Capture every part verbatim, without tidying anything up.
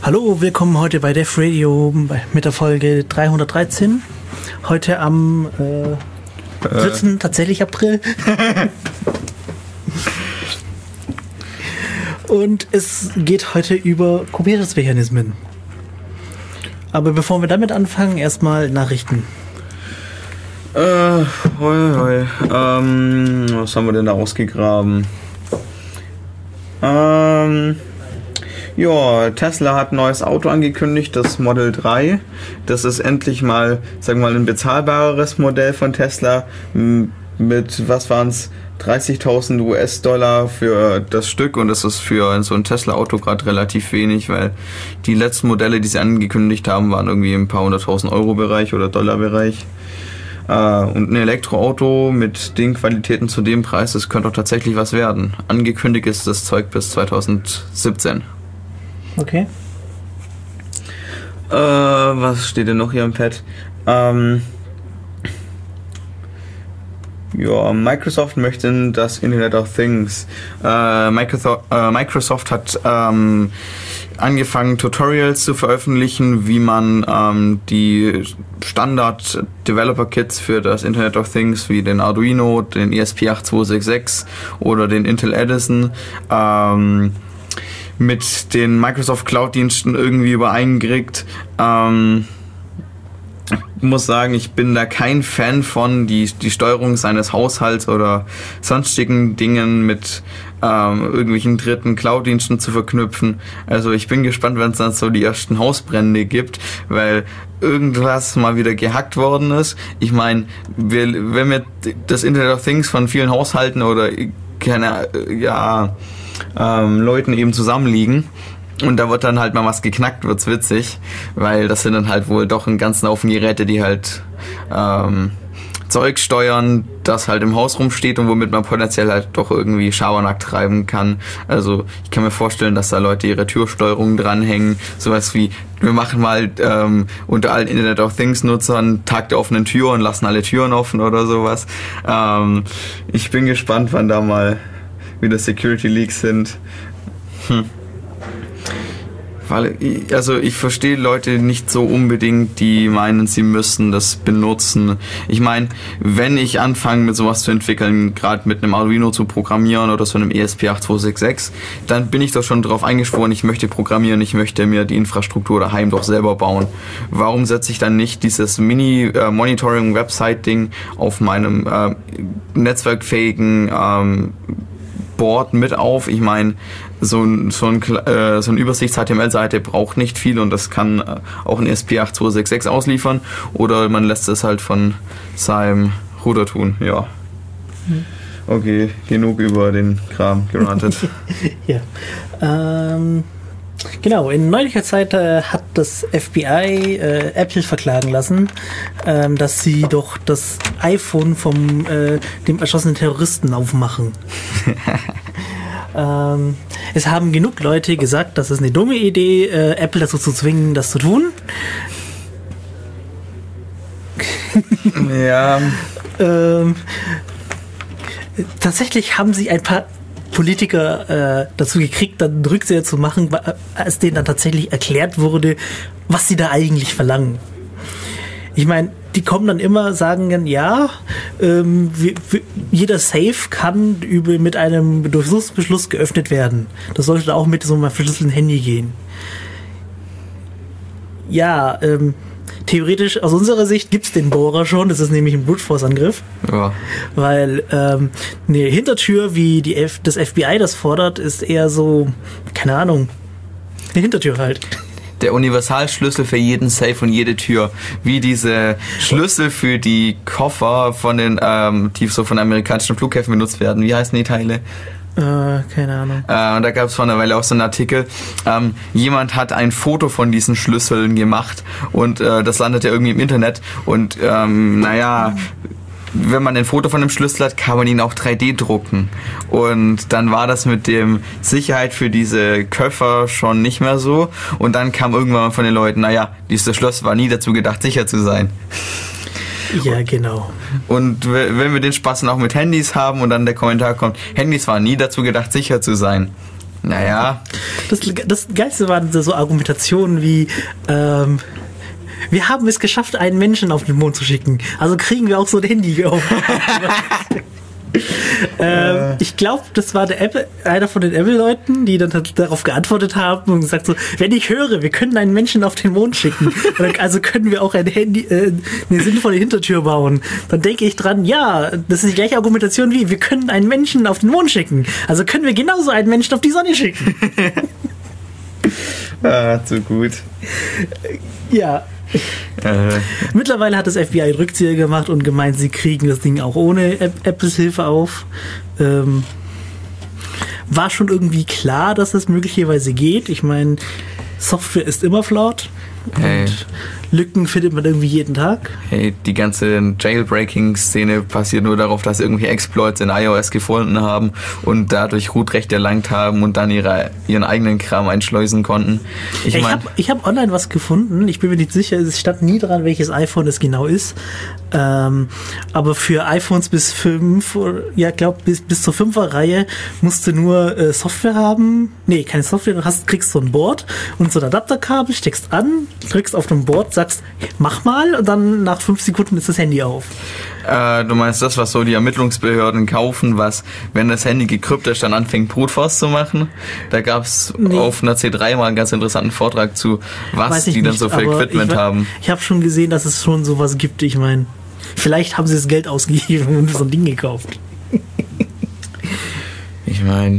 Hallo, willkommen heute bei Def Radio mit der Folge dreihundertdreizehn. Heute am äh, dritten, äh. tatsächlich April. Und es geht heute über Kuberius-Mechanismen. Aber bevor wir damit anfangen, erstmal Nachrichten. Äh, hoi, hoi. Ähm, was haben wir denn da ausgegraben? Ähm, ja, Tesla hat ein neues Auto angekündigt, das Model drei. Das ist endlich mal, sagen wir mal, ein bezahlbareres Modell von Tesla mit, was waren es, dreißigtausend US-Dollar für das Stück, und das ist für so ein Tesla-Auto gerade relativ wenig, weil die letzten Modelle, die sie angekündigt haben, waren irgendwie im paar hunderttausend Euro-Bereich oder Dollar-Bereich. Uh, und ein Elektroauto mit den Qualitäten zu dem Preis, das könnte auch tatsächlich was werden. Angekündigt ist das Zeug bis zweitausendsiebzehn. Okay. Uh, was steht denn noch hier im Pad? Um, ja, Microsoft möchte das Internet of Things. Uh, Microsoft, uh, Microsoft hat um, angefangen, Tutorials zu veröffentlichen, wie man ähm, die Standard-Developer-Kits für das Internet of Things, wie den Arduino, den E S P acht zwei sechs sechs oder den Intel Edison, ähm, mit den Microsoft Cloud-Diensten irgendwie übereinkriegt. Ähm, Ich muss sagen, ich bin da kein Fan von, die, die Steuerung seines Haushalts oder sonstigen Dingen mit ähm, irgendwelchen dritten Cloud-Diensten zu verknüpfen. Also ich bin gespannt, wenn es dann so die ersten Hausbrände gibt, weil irgendwas mal wieder gehackt worden ist. Ich meine, wir, wenn wir das Internet of Things von vielen Haushalten oder keine, ja, ähm, Leuten eben zusammenliegen, und da wird dann halt mal was geknackt, wird's witzig, weil das sind dann halt wohl doch einen ganzen Haufen Geräte, die halt ähm, Zeug steuern, das halt im Haus rumsteht und womit man potenziell halt doch irgendwie Schabernack treiben kann. Also ich kann mir vorstellen, dass da Leute ihre Türsteuerung dranhängen, sowas wie, wir machen mal ähm, unter allen Internet of Things Nutzern Tag der offenen Tür und lassen alle Türen offen oder sowas. Ähm, ich bin gespannt, wann da mal wieder Security Leaks sind. Hm. Also ich verstehe Leute nicht so unbedingt, die meinen, sie müssen das benutzen. Ich meine, wenn ich anfange mit sowas zu entwickeln, gerade mit einem Arduino zu programmieren oder so einem E S P acht zwei sechs sechs, dann bin ich doch schon drauf eingeschworen, ich möchte programmieren, ich möchte mir die Infrastruktur daheim doch selber bauen. Warum setze ich dann nicht dieses Mini-Monitoring-Website-Ding auf meinem äh, netzwerkfähigen ähm, Board mit auf? Ich meine, so ein, so ein, äh, so eine Übersichts-H T M L-Seite braucht nicht viel und das kann äh, auch ein E S P acht zwei sechs sechs ausliefern, oder man lässt es halt von seinem Router tun, ja. Okay, genug über den Kram gerantet. Ja. Ähm, genau, in neulicher Zeit äh, hat das F B I äh, Apple verklagen lassen, ähm, dass sie doch das iPhone vom äh, dem erschossenen Terroristen aufmachen. Ähm, es haben genug Leute gesagt, das ist eine dumme Idee, äh, Apple dazu zu zwingen, das zu tun. Ja. ähm, tatsächlich haben sie ein paar Politiker äh, dazu gekriegt, dann Rückzieher zu machen, als denen dann tatsächlich erklärt wurde, was sie da eigentlich verlangen. Ich meine, die kommen dann immer, sagen dann, ja, ähm, wir, wir, jeder Safe kann über, mit einem Durchsuchungsbeschluss geöffnet werden. Das sollte auch mit so einem verschlüsselten Handy gehen. Ja, ähm, theoretisch aus unserer Sicht gibt's den Bohrer schon, das ist nämlich ein Brute Force Angriff. Ja. Weil ähm, eine Hintertür, wie die F- das F B I das fordert, ist eher so, keine Ahnung, eine Hintertür halt. Der Universalschlüssel für jeden Safe und jede Tür. Wie diese Schlüssel für die Koffer von den, ähm, die so von amerikanischen Flughäfen benutzt werden. Wie heißen die Teile? Äh, keine Ahnung. Äh, und da gab es vor einer Weile auch so einen Artikel. Ähm, jemand hat ein Foto von diesen Schlüsseln gemacht und äh, das landete irgendwie im Internet. Und ähm, naja, wenn man ein Foto von dem Schlüssel hat, kann man ihn auch drei D drucken. Und dann war das mit dem Sicherheit für diese Koffer schon nicht mehr so. Und dann kam irgendwann von den Leuten, naja, dieses Schloss war nie dazu gedacht, sicher zu sein. Ja, genau. Und wenn wir den Spaß dann auch mit Handys haben und dann der Kommentar kommt, Handys waren nie dazu gedacht, sicher zu sein. Naja. Das, das Geilste waren so Argumentationen wie, ähm, wir haben es geschafft, einen Menschen auf den Mond zu schicken. Also kriegen wir auch so ein Handy auf. ähm, ich glaube, das war der Apple, einer von den Apple-Leuten, die dann darauf geantwortet haben und gesagt so, wenn ich höre, wir können einen Menschen auf den Mond schicken, also können wir auch ein Handy, äh, eine sinnvolle Hintertür bauen, dann denke ich dran, ja, das ist die gleiche Argumentation wie, wir können einen Menschen auf den Mond schicken, also können wir genauso einen Menschen auf die Sonne schicken. Ah, zu gut. Ja. Äh. Mittlerweile hat das F B I einen Rückzieher gemacht und gemeint, sie kriegen das Ding auch ohne Apples Hilfe auf. Ähm, war schon irgendwie klar, dass das möglicherweise geht. Ich meine, Software ist immer flawed. Hey. Und Lücken findet man irgendwie jeden Tag. Hey, die ganze Jailbreaking-Szene passiert nur darauf, dass irgendwelche Exploits in iOS gefunden haben und dadurch Root-Recht erlangt haben und dann ihre, ihren eigenen Kram einschleusen konnten. Ich, ich mein, habe ich hab online was gefunden. Ich bin mir nicht sicher, es stand nie dran, welches iPhone es genau ist. Ähm, aber für iPhones bis fünf, ja, glaub, bis, bis zur fünfer-Reihe musst du nur äh, Software haben. Nee, keine Software, du hast, kriegst so ein Board und so ein Adapterkabel, steckst an, drückst auf dem Board, sagst, mach mal, und dann nach fünf Sekunden ist das Handy auf. Äh, du meinst das, was so die Ermittlungsbehörden kaufen, was, wenn das Handy gekryptet ist, dann anfängt Brute Force zu machen? Da gab es nee. auf einer C drei mal einen ganz interessanten Vortrag zu, was die dann nicht, so für Equipment ich, haben. Ich habe schon gesehen, dass es schon sowas gibt, ich meine, vielleicht haben sie das Geld ausgegeben und so ein Ding gekauft. Ich meine,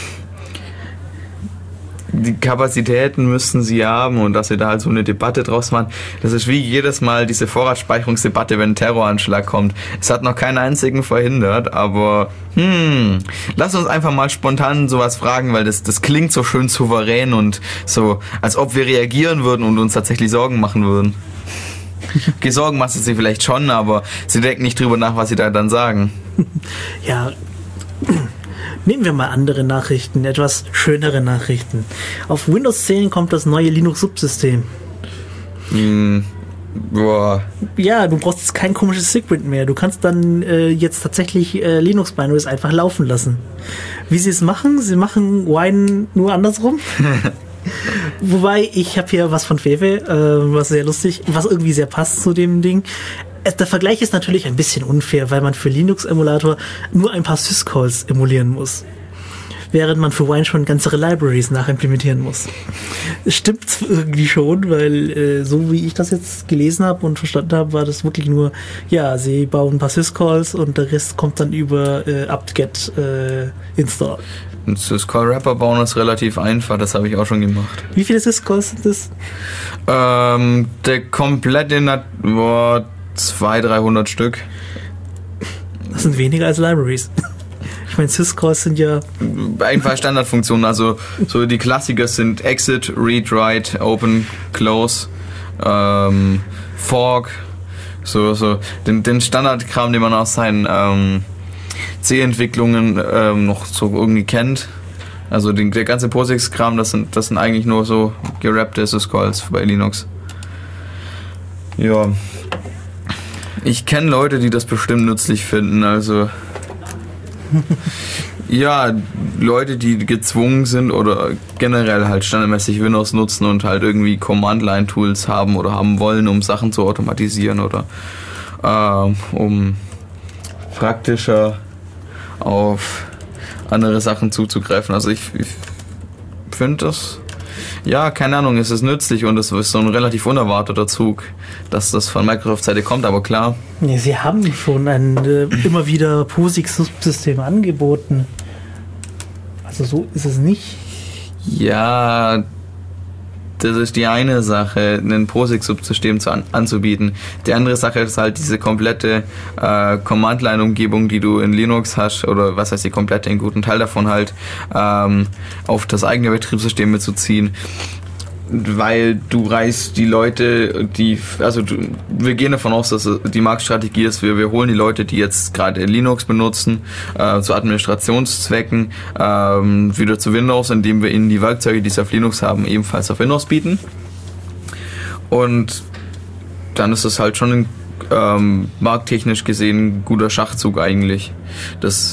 die Kapazitäten müssten sie haben und dass sie da halt so eine Debatte draus machen. Das ist wie jedes Mal diese Vorratsspeicherungsdebatte, wenn ein Terroranschlag kommt. Es hat noch keinen einzigen verhindert, aber hm, lass uns einfach mal spontan sowas fragen, weil das, das klingt so schön souverän und so, als ob wir reagieren würden und uns tatsächlich Sorgen machen würden. Okay, Sorgen machst du sie vielleicht schon, aber sie denken nicht drüber nach, was sie da dann sagen. Ja, nehmen wir mal andere Nachrichten, etwas schönere Nachrichten. Auf Windows zehn kommt das neue Linux-Subsystem. Mm, boah. Ja, du brauchst jetzt kein komisches Sigprint mehr. Du kannst dann äh, jetzt tatsächlich äh, Linux-Binaries einfach laufen lassen. Wie sie es machen? Sie machen Wine nur andersrum. Wobei, ich habe hier was von Fefe, äh, was sehr lustig, was irgendwie sehr passt zu dem Ding. Der Vergleich ist natürlich ein bisschen unfair, weil man für Linux-Emulator nur ein paar Syscalls emulieren muss. Während man für Wine schon ganze Libraries nachimplementieren muss. Es stimmt irgendwie schon, weil äh, so wie ich das jetzt gelesen habe und verstanden habe, war das wirklich nur, ja, sie bauen ein paar Syscalls und der Rest kommt dann über äh, apt-get äh, install. Ein Syscall-Wrapper bauen ist relativ einfach, das habe ich auch schon gemacht. Wie viele Syscalls sind das? Ähm, der komplette Nat- boah, zweihundert, dreihundert Stück. Das sind weniger als Libraries. Ich meine, Syscalls sind ja... Einfach Standardfunktionen, also so die Klassiker sind Exit, Read, Write, Open, Close, ähm, Fork, so, so den, den Standardkram, den man aus seinen ähm, C-Entwicklungen ähm, noch so irgendwie kennt. Also den, der ganze POSIX-Kram, das sind, das sind eigentlich nur so gerappte Syscalls bei Linux. Ja. Ich kenne Leute, die das bestimmt nützlich finden, also ja, Leute, die gezwungen sind oder generell halt standardmäßig Windows nutzen und halt irgendwie Command-Line-Tools haben oder haben wollen, um Sachen zu automatisieren oder äh, um praktischer auf andere Sachen zuzugreifen. Also ich, ich finde das, ja, keine Ahnung, es ist nützlich und es ist so ein relativ unerwarteter Zug, dass das von Microsoft-Seite kommt, aber klar. Ja, sie haben schon ein äh, immer wieder POSIX-Subsystem angeboten. Also so ist es nicht. Ja, das ist die eine Sache, ein POSIX-Subsystem zu an, anzubieten. Die andere Sache ist halt diese komplette äh, Command-Line-Umgebung, die du in Linux hast, oder was heißt die komplette, einen guten Teil davon halt, ähm, auf das eigene Betriebssystem mitzuziehen. Weil du reißt die Leute, die, also du, wir gehen davon aus, dass die Marktstrategie ist, wir, wir holen die Leute, die jetzt gerade Linux benutzen, äh, zu Administrationszwecken, ähm, wieder zu Windows, indem wir ihnen die Werkzeuge, die sie auf Linux haben, ebenfalls auf Windows bieten. Und dann ist das halt schon ein, ähm, markttechnisch gesehen ein guter Schachzug eigentlich. Das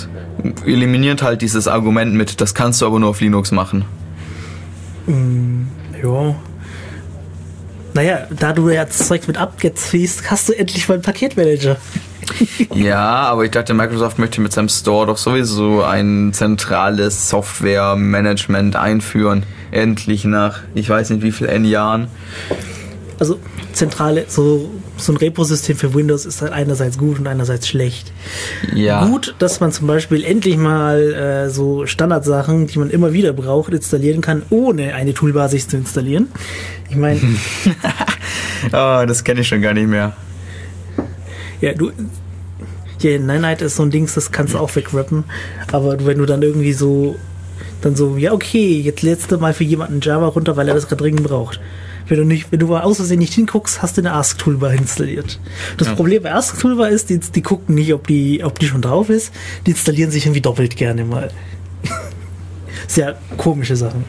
eliminiert halt dieses Argument mit, das kannst du aber nur auf Linux machen. Mm, ja. Naja, da du ja das Zeug mit Upgets ziehst, hast du endlich mal einen Paketmanager. Ja, aber ich dachte, Microsoft möchte mit seinem Store doch sowieso ein zentrales Software-Management einführen. Endlich nach, ich weiß nicht wie vielen Jahren. Also zentrale, so, so ein Reposystem für Windows ist halt einerseits gut und einerseits schlecht. Ja. Gut, dass man zum Beispiel endlich mal äh, so Standardsachen, die man immer wieder braucht, installieren kann, ohne eine Toolbasis zu installieren. Ich meine... oh, das kenne ich schon gar nicht mehr. Ja, du... Ja, Nein-Night ist so ein Dings, das kannst du auch wegrappen. Aber wenn du dann irgendwie so... Dann so, ja okay, jetzt lädst du mal für jemanden Java runter, weil er das gerade dringend braucht. Wenn du nicht, wenn du aus Versehen nicht hinguckst, hast du eine Ask-Toolbar installiert. Das ja. Problem bei Ask-Toolbar ist, die, die gucken nicht, ob die, ob die schon drauf ist. Die installieren sich irgendwie doppelt gerne mal. Sehr komische Sachen.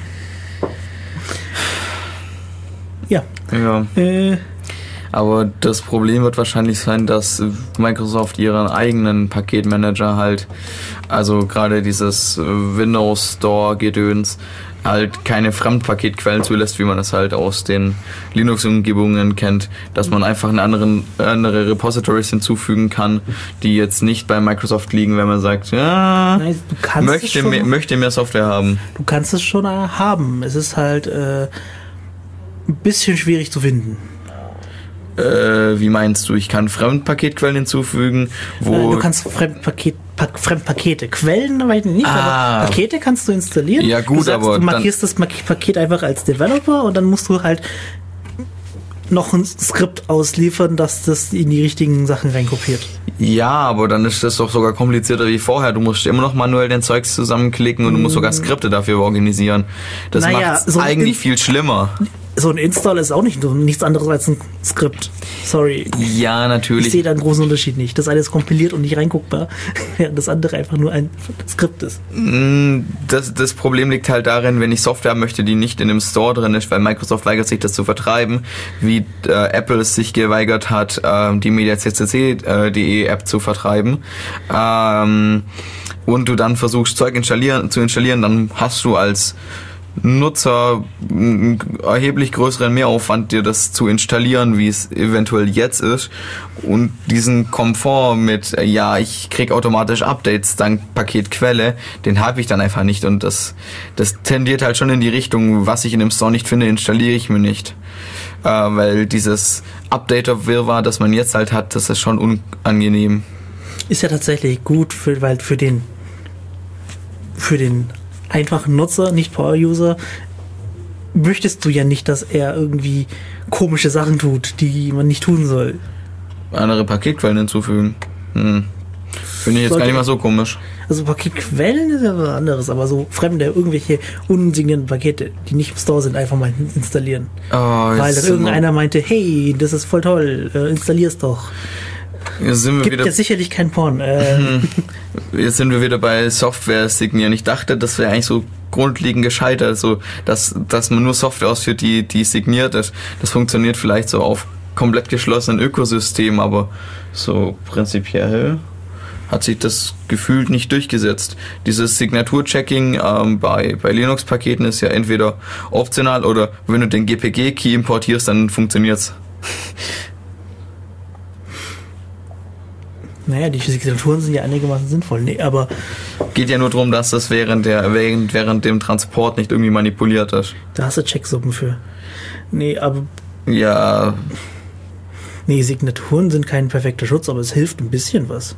Ja. Ja. Äh, Aber das Problem wird wahrscheinlich sein, dass Microsoft ihren eigenen Paketmanager halt, also gerade dieses Windows Store Gedöns, halt keine Fremdpaketquellen zulässt, wie man das halt aus den Linux-Umgebungen kennt, dass man einfach eine anderen, andere Repositories hinzufügen kann, die jetzt nicht bei Microsoft liegen, wenn man sagt, ja, Nein, du kannst möchte, es schon, mehr, möchte mehr Software haben. Du kannst es schon haben. Es ist halt äh, ein bisschen schwierig zu finden. Äh, wie meinst du? Ich kann Fremdpaketquellen hinzufügen, wo... Du kannst Fremdpaket, pa- Fremdpakete, Quellen weiß ich nicht, ah. aber Pakete kannst du installieren. Ja gut, du sagst, aber... Du markierst das Paket einfach als Developer und dann musst du halt noch ein Skript ausliefern, dass das in die richtigen Sachen reinkopiert. Ja, aber dann ist das doch sogar komplizierter wie vorher. Du musst immer noch manuell den Zeugs zusammenklicken und du musst sogar Skripte dafür organisieren. Das naja, macht es so eigentlich viel schlimmer. So ein Install ist auch nicht nichts anderes als ein Skript. Sorry. Ja, natürlich. Ich sehe da einen großen Unterschied nicht. Das eine ist kompiliert und nicht reinguckbar, während das andere einfach nur ein Skript ist. Das, das Problem liegt halt darin, wenn ich Software haben möchte, die nicht in dem Store drin ist, weil Microsoft weigert sich, das zu vertreiben, wie äh, Apple es sich geweigert hat, äh, die MediaCCC punkt de App zu vertreiben. Ähm, und du dann versuchst, Zeug installieren, zu installieren, dann hast du als Nutzer einen erheblich größeren Mehraufwand, dir das zu installieren, wie es eventuell jetzt ist. Und diesen Komfort mit, ja, ich krieg automatisch Updates dank Paketquelle, den habe ich dann einfach nicht. Und das, das tendiert halt schon in die Richtung, was ich in dem Store nicht finde, installiere ich mir nicht. Äh, weil dieses Updater-Wirrwarr, das man jetzt halt hat, das ist schon unangenehm. Ist ja tatsächlich gut, für, weil für den für den einfachen Nutzer, nicht Power-User, möchtest du ja nicht, dass er irgendwie komische Sachen tut, die man nicht tun soll. Andere Paketquellen hinzufügen. Hm. Finde ich jetzt Sollte, gar nicht mal so komisch. Also Paketquellen ist ja was anderes, aber so fremde, irgendwelche unsignierten Pakete, die nicht im Store sind, einfach mal installieren. Oh, weil dann irgendeiner meinte, hey, das ist voll toll, äh, installier's doch. Jetzt sind wir Gibt wieder, ja sicherlich kein Porn. Äh. Jetzt sind wir wieder bei Software signieren. Ich dachte, das wäre eigentlich so grundlegend gescheitert, also dass, dass man nur Software ausführt, die, die signiert ist. Das funktioniert vielleicht so auf komplett geschlossenen Ökosystemen, aber so prinzipiell hat sich das gefühlt nicht durchgesetzt. Dieses Signaturchecking ähm, bei, bei Linux-Paketen ist ja entweder optional oder wenn du den G P G-Key importierst, dann funktioniert's. Naja, die Signaturen sind ja einigermaßen sinnvoll. Nee, aber geht ja nur darum, dass das während der während, während dem Transport nicht irgendwie manipuliert ist. Da hast du Checksuppen für. Nee, aber ja. Nee, Signaturen sind kein perfekter Schutz, aber es hilft ein bisschen was.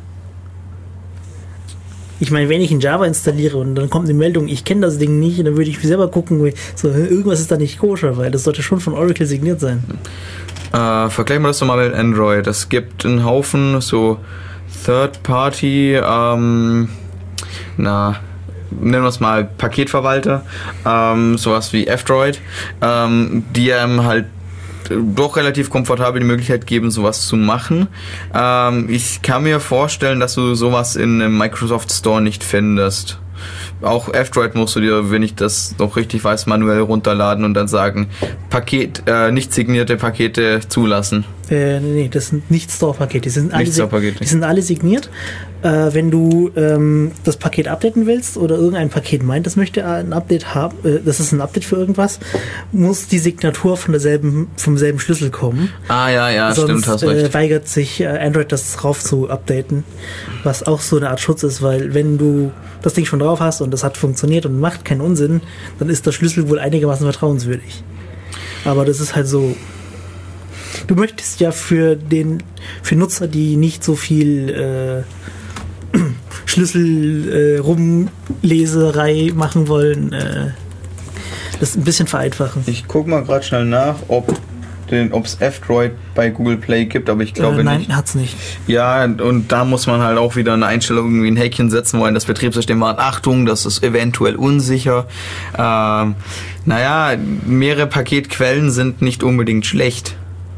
Ich meine, wenn ich in Java installiere und dann kommt eine Meldung, ich kenne das Ding nicht, dann würde ich selber gucken, so, irgendwas ist da nicht koscher, weil das sollte schon von Oracle signiert sein. Äh, vergleichen wir das doch mal mit Android. Es gibt einen Haufen so Third-Party, ähm, na, nennen wir es mal Paketverwalter, ähm, sowas wie F-Droid, ähm, die einem halt doch relativ komfortabel die Möglichkeit geben, sowas zu machen. Ähm, ich kann mir vorstellen, dass du sowas in einem Microsoft Store nicht findest. Auch F-Droid musst du dir, wenn ich das noch richtig weiß, manuell runterladen und dann sagen, Paket, äh, nicht signierte Pakete zulassen. Äh, nee, das sind nicht Store-Pakete. Die sind alle, Nicht Store-Pakete. die sind alle signiert. Äh, wenn du ähm, das Paket updaten willst oder irgendein Paket meint, das möchte ein Update haben, äh, das ist ein Update für irgendwas, muss die Signatur von derselben, vom selben Schlüssel kommen. Ah, ja, ja, Sonst, stimmt, hast recht. Äh, weigert sich äh, Android, das drauf zu updaten, was auch so eine Art Schutz ist, weil wenn du das Ding schon drauf hast und das hat funktioniert und macht keinen Unsinn, dann ist der Schlüssel wohl einigermaßen vertrauenswürdig. Aber das ist halt so. Du möchtest ja für den für Nutzer, die nicht so viel äh, Schlüssel äh, Rumleserei machen wollen, äh, das ein bisschen vereinfachen. Ich guck mal gerade schnell nach, ob es F-Droid bei Google Play gibt, aber ich glaube äh, nein, nicht. Nein, hat's nicht. Ja, und da muss man halt auch wieder eine Einstellung, irgendwie ein Häkchen setzen, wo ein das Betriebssystem warnt, Achtung, das ist eventuell unsicher. Ähm, naja, mehrere Paketquellen sind nicht unbedingt schlecht.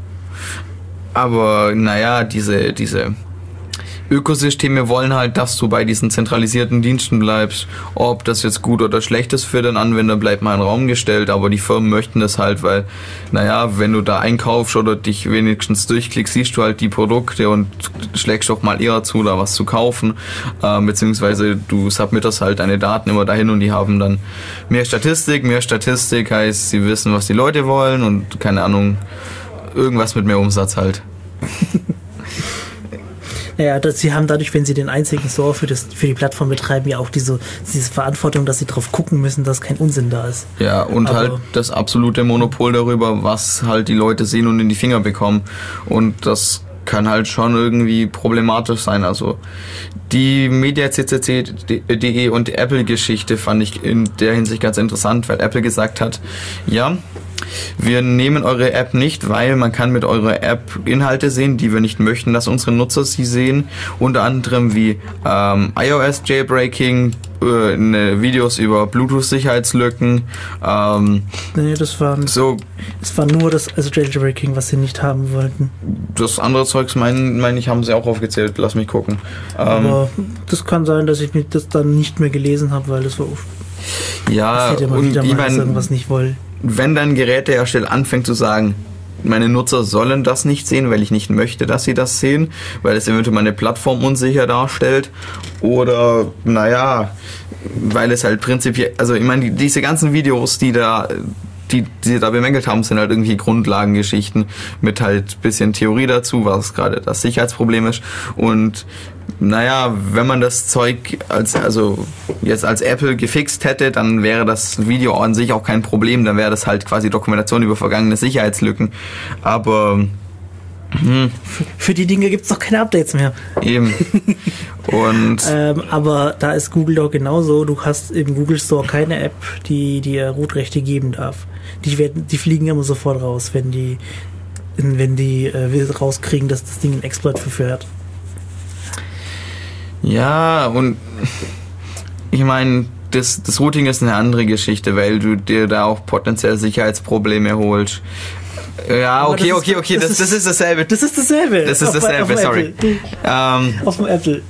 Aber naja, diese, diese Ökosysteme wollen halt, dass du bei diesen zentralisierten Diensten bleibst. Ob das jetzt gut oder schlecht ist für den Anwender, bleibt mal in den Raum gestellt, aber die Firmen möchten das halt, weil, naja, wenn du da einkaufst oder dich wenigstens durchklickst, siehst du halt die Produkte und schlägst doch mal eher zu, da was zu kaufen, äh, beziehungsweise du submittest halt deine Daten immer dahin und die haben dann mehr Statistik. Mehr Statistik heißt, sie wissen, was die Leute wollen und, keine Ahnung, irgendwas mit mehr Umsatz halt. Naja, das, sie haben dadurch, wenn sie den einzigen Store für, das, für die Plattform betreiben, ja auch diese, diese Verantwortung, dass sie drauf gucken müssen, dass kein Unsinn da ist. Ja, und aber halt das absolute Monopol darüber, was halt die Leute sehen und in die Finger bekommen. Und das kann halt schon irgendwie problematisch sein. Also die MediaCCC punkt de und die Apple-Geschichte fand ich in der Hinsicht ganz interessant, weil Apple gesagt hat, ja, wir nehmen eure App nicht, weil man kann mit eurer App Inhalte sehen, die wir nicht möchten, dass unsere Nutzer sie sehen. Unter anderem wie ähm, iOS-Jailbreaking, äh, ne, Videos über Bluetooth-Sicherheitslücken. Ähm, nee, das war, so, das war nur das also Jailbreaking, was sie nicht haben wollten. Das andere Zeugs, meine mein ich, haben sie auch aufgezählt. Lass mich gucken. Ähm, Aber das kann sein, dass ich mir das dann nicht mehr gelesen habe, weil das so oft ja, immer und wieder ich mal, mein, irgendwas nicht wollen. Wenn dein Gerätehersteller anfängt zu sagen, meine Nutzer sollen das nicht sehen, weil ich nicht möchte, dass sie das sehen, weil es eventuell meine Plattform unsicher darstellt, oder naja, weil es halt prinzipiell, also ich meine, die, diese ganzen Videos, die da die, die sie da bemängelt haben, sind halt irgendwie Grundlagengeschichten mit halt bisschen Theorie dazu, was gerade das Sicherheitsproblem ist. Und naja, wenn man das Zeug als, also jetzt als Apple gefixt hätte, dann wäre das Video an sich auch kein Problem, dann wäre das halt quasi Dokumentation über vergangene Sicherheitslücken. Aber hm. Für, für die Dinge gibt es doch keine Updates mehr. Eben. Und ähm, aber da ist Google doch genauso. Du hast im Google Store keine App, die dir Rootrechte geben darf. Die werden, die fliegen immer sofort raus, wenn die, wenn die äh, rauskriegen, dass das Ding einen Exploit verführt. Ja, und ich meine, das, das Routing ist eine andere Geschichte, weil du dir da auch potenziell Sicherheitsprobleme holst. Ja, aber okay, das okay, ist, okay, das, das, das, das ist dasselbe. Das ist dasselbe. Das ist auf, dasselbe, auf sorry. Ähm, auf dem Apple.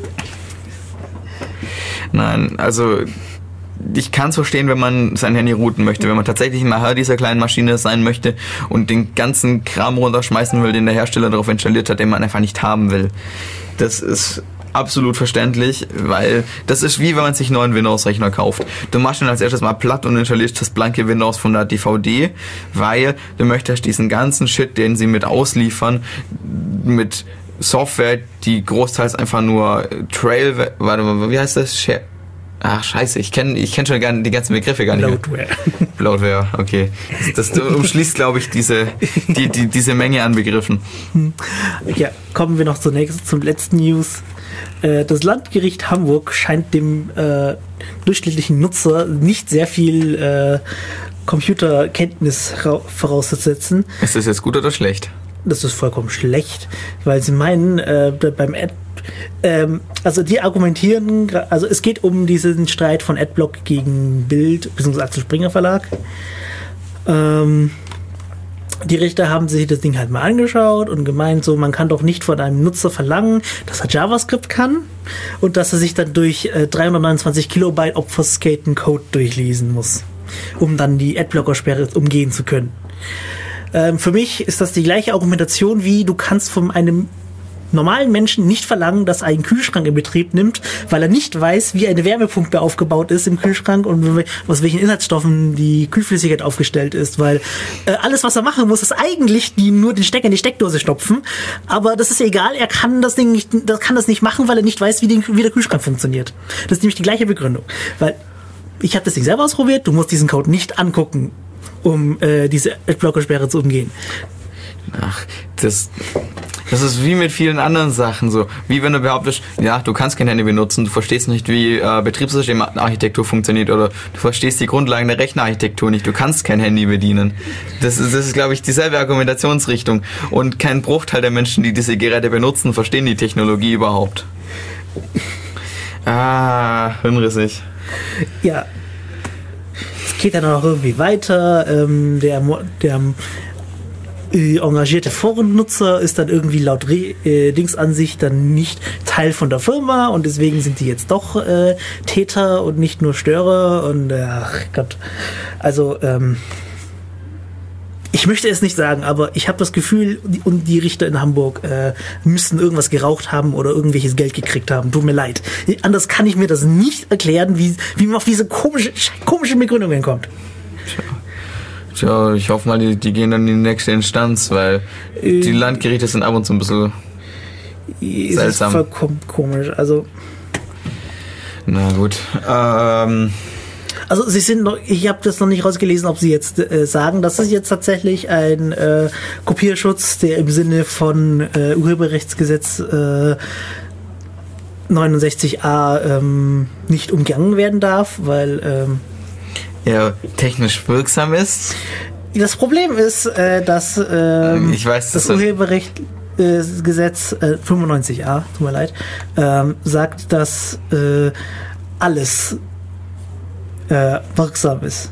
Nein, also ich kann es verstehen, wenn man sein Handy routen möchte, wenn man tatsächlich mal Herr dieser kleinen Maschine sein möchte und den ganzen Kram runterschmeißen will, den der Hersteller darauf installiert hat, den man einfach nicht haben will. Das ist absolut verständlich, weil das ist wie wenn man sich einen neuen Windows-Rechner kauft. Du machst ihn als erstes mal platt und installierst das blanke Windows von der D V D, weil du möchtest diesen ganzen Shit, den sie mit ausliefern, mit Software, die großteils einfach nur Trail, warte mal, wie heißt das? Share. Ach, scheiße, ich kenne ich kenn schon gar, die ganzen Begriffe gar nicht Bloatware. mehr. Bloatware, okay. Das, das umschließt, glaube ich, diese, die, die, diese Menge an Begriffen. Ja, kommen wir noch zunächst zum letzten News. Das Landgericht Hamburg scheint dem äh, durchschnittlichen Nutzer nicht sehr viel äh, Computerkenntnis vorauszusetzen. Ist das jetzt gut oder schlecht? Das ist vollkommen schlecht, weil sie meinen, äh, beim Ad, ähm, also die argumentieren, also es geht um diesen Streit von Adblock gegen Bild, bzw. Axel Springer Verlag. Ähm, die Richter haben sich das Ding halt mal angeschaut und gemeint, so, man kann doch nicht von einem Nutzer verlangen, dass er JavaScript kann und dass er sich dann durch äh, dreihundertneunundzwanzig Kilobyte obfuscaten Code durchlesen muss, um dann die Adblocker-Sperre umgehen zu können. Ähm, für mich ist das die gleiche Argumentation wie, du kannst von einem normalen Menschen nicht verlangen, dass er einen Kühlschrank in Betrieb nimmt, weil er nicht weiß, wie eine Wärmepumpe aufgebaut ist im Kühlschrank und aus welchen Inhaltsstoffen die Kühlflüssigkeit aufgestellt ist, weil äh, alles, was er machen muss, ist eigentlich die, nur den Stecker in die Steckdose stopfen, aber das ist egal, er kann das Ding nicht, das kann das nicht machen, weil er nicht weiß, wie, den, wie der Kühlschrank funktioniert. Das ist nämlich die gleiche Begründung, weil ich habe das Ding selber ausprobiert, du musst diesen Code nicht angucken, um äh, diese Adblocker-Sperre zu umgehen. Ach, das, das ist wie mit vielen anderen Sachen so. Wie wenn du behauptest, ja, du kannst kein Handy benutzen, du verstehst nicht, wie äh, Betriebssystemarchitektur funktioniert oder du verstehst die Grundlagen der Rechnerarchitektur nicht, du kannst kein Handy bedienen. Das ist, das ist glaube ich, dieselbe Argumentationsrichtung. Und kein Bruchteil der Menschen, die diese Geräte benutzen, verstehen die Technologie überhaupt. Ah, hinrissig. Ja. Es geht dann auch irgendwie weiter. Ähm, der, der äh, engagierte Forennutzer ist dann irgendwie laut Re- äh, Dingsansicht dann nicht Teil von der Firma und deswegen sind die jetzt doch äh, Täter und nicht nur Störer und äh, ach Gott. Also ähm, ich möchte es nicht sagen, aber ich habe das Gefühl, die, und die Richter in Hamburg äh, müssten irgendwas geraucht haben oder irgendwelches Geld gekriegt haben. Tut mir leid. Anders kann ich mir das nicht erklären, wie, wie man auf diese komische, komischen Begründungen kommt. Tja, ich hoffe mal, die, die gehen dann in die nächste Instanz, weil äh, die Landgerichte sind ab und zu ein bisschen es seltsam. Ist vollkommen komisch. Also na gut. Ähm... Also sie sind noch, ich habe das noch nicht rausgelesen, ob sie jetzt äh, sagen, das ist jetzt tatsächlich ein äh, Kopierschutz, der im Sinne von äh, Urheberrechtsgesetz äh, neunundsechzig a ähm, nicht umgangen werden darf, weil ähm, er technisch wirksam ist. Das Problem ist, äh, dass ähm, ich weiß, das das Urheberrechtsgesetz äh, fünfundneunzig a, tut mir leid, ähm, sagt, dass äh, alles Äh, wirksam ist.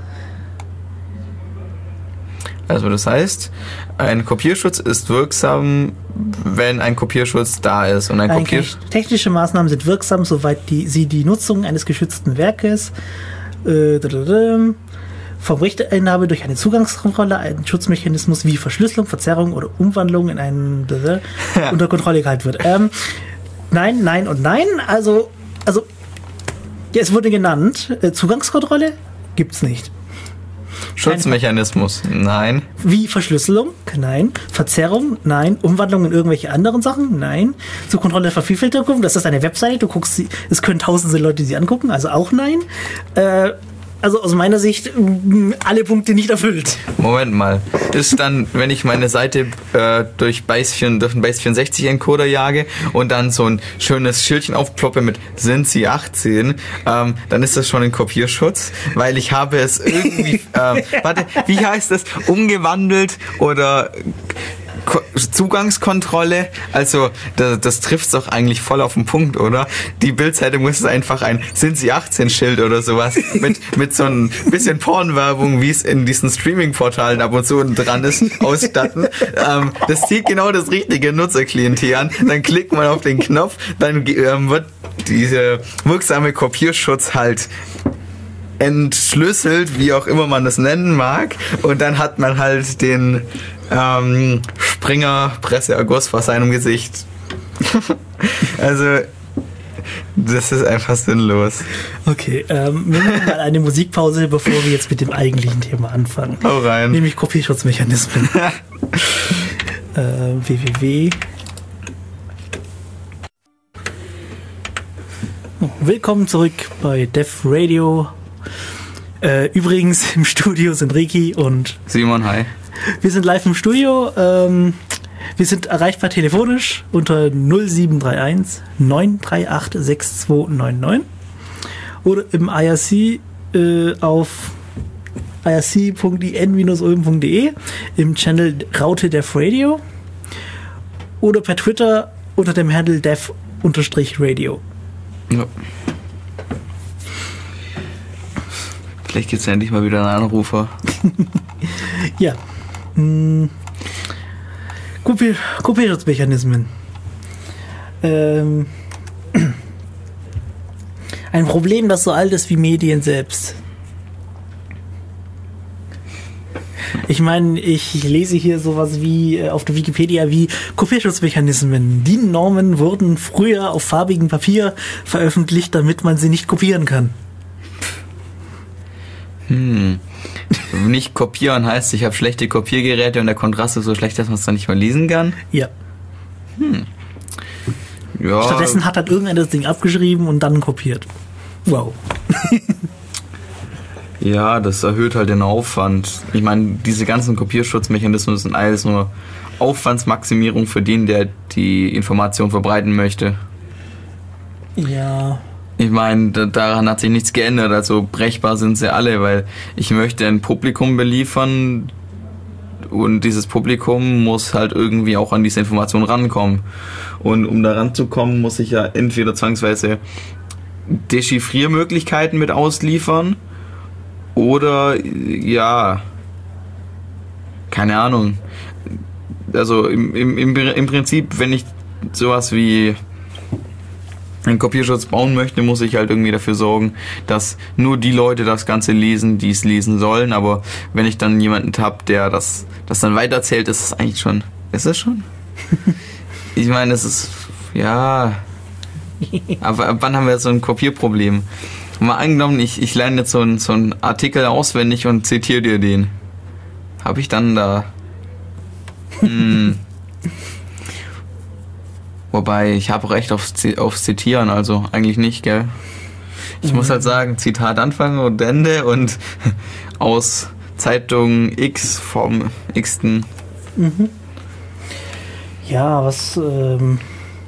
Also das heißt, ein Kopierschutz ist wirksam, wenn ein Kopierschutz da ist. Und ein ein Kopierschutz... Technische Maßnahmen sind wirksam, soweit die, sie die Nutzung eines geschützten Werkes äh, vom Rechteinhaber durch eine Zugangskontrolle, einen Schutzmechanismus wie Verschlüsselung, Verzerrung oder Umwandlung in einen unter Kontrolle gehalten wird. Ähm, nein, nein und nein. Also, also ja, es wurde genannt, äh, Zugangskontrolle gibt's nicht. Schutzmechanismus, nein. Wie Verschlüsselung? Nein. Verzerrung? Nein. Umwandlung in irgendwelche anderen Sachen? Nein. Zur Kontrolle der Vervielfältigung? Das ist eine Webseite, du guckst sie, es können tausende Leute sie angucken, also auch nein. Äh, also aus meiner Sicht alle Punkte nicht erfüllt. Moment mal. Ist dann, wenn ich meine Seite äh, durch Base vierundsechzig Encoder jage und dann so ein schönes Schildchen aufploppe mit sind Sie achtzehn, ähm, dann ist das schon ein Kopierschutz, weil ich habe es irgendwie, ähm, warte, wie heißt das? Umgewandelt oder Ko- Zugangskontrolle, also das, das trifft es doch eigentlich voll auf den Punkt, oder? Die Bildseite muss einfach ein sind Sie achtzehn Schild oder sowas mit, mit so ein bisschen Pornwerbung, wie es in diesen Streaming-Portalen ab und zu dran ist, ausstatten. Ähm, das zieht genau das richtige Nutzerklientel an. Dann klickt man auf den Knopf, dann ähm, wird dieser wirksame Kopierschutz halt entschlüsselt, wie auch immer man das nennen mag, und dann hat man halt den ähm, Springer Presseerguss vor seinem Gesicht. Also das ist einfach sinnlos. Okay, ähm, wir machen mal eine Musikpause, bevor wir jetzt mit dem eigentlichen Thema anfangen. Hau rein. Nämlich Kopierschutzmechanismen. äh, www. Willkommen zurück bei Def Radio. Äh, übrigens im Studio sind Ricky und Simon, hi. Wir sind live im Studio. Ähm, wir sind erreichbar telefonisch unter null sieben drei eins neun drei acht sechs zwei neun neun oder im I R C äh, auf I R C punkt I N Ulm punkt de im Channel Raute Def Radio oder per Twitter unter dem Handle Def-Radio. Ja. Vielleicht gibt es endlich mal wieder einen Anrufer. Ja. Hm. Kopier- Kopierschutzmechanismen. Ähm. Ein Problem, das so alt ist wie Medien selbst. Ich meine, ich lese hier sowas wie äh, auf der Wikipedia wie Kopierschutzmechanismen. Die Normen wurden früher auf farbigem Papier veröffentlicht, damit man sie nicht kopieren kann. Hm. Nicht kopieren heißt, ich habe schlechte Kopiergeräte und der Kontrast ist so schlecht, dass man es dann nicht mehr lesen kann? Ja. Hm. Ja. Stattdessen hat halt irgendeiner das Ding abgeschrieben und dann kopiert. Wow. Ja, das erhöht halt den Aufwand. Ich meine, diese ganzen Kopierschutzmechanismen sind alles nur Aufwandsmaximierung für den, der die Information verbreiten möchte. Ja. Ich meine, da, daran hat sich nichts geändert. Also brechbar sind sie alle, weil ich möchte ein Publikum beliefern und dieses Publikum muss halt irgendwie auch an diese Information rankommen. Und um da ranzukommen, muss ich ja entweder zwangsweise Dechiffriermöglichkeiten mit ausliefern oder, ja, keine Ahnung. Also im, im, im, im Prinzip, wenn ich sowas wie einen Kopierschutz bauen möchte, muss ich halt irgendwie dafür sorgen, dass nur die Leute das Ganze lesen, die es lesen sollen. Aber wenn ich dann jemanden habe, der das, das dann weiterzählt, ist es eigentlich schon... Ist es schon? Ich meine, es ist... Ja... Aber ab wann haben wir jetzt so ein Kopierproblem? Mal angenommen, ich, ich lerne jetzt so einen so einen Artikel auswendig und zitiere dir den. Habe ich dann da... Hm... Wobei, ich habe Recht aufs, aufs Zitieren, also eigentlich nicht, gell? Ich mhm. muss halt sagen, Zitat Anfang und Ende und aus Zeitung X vom Xten. Mhm. Ja, was ähm,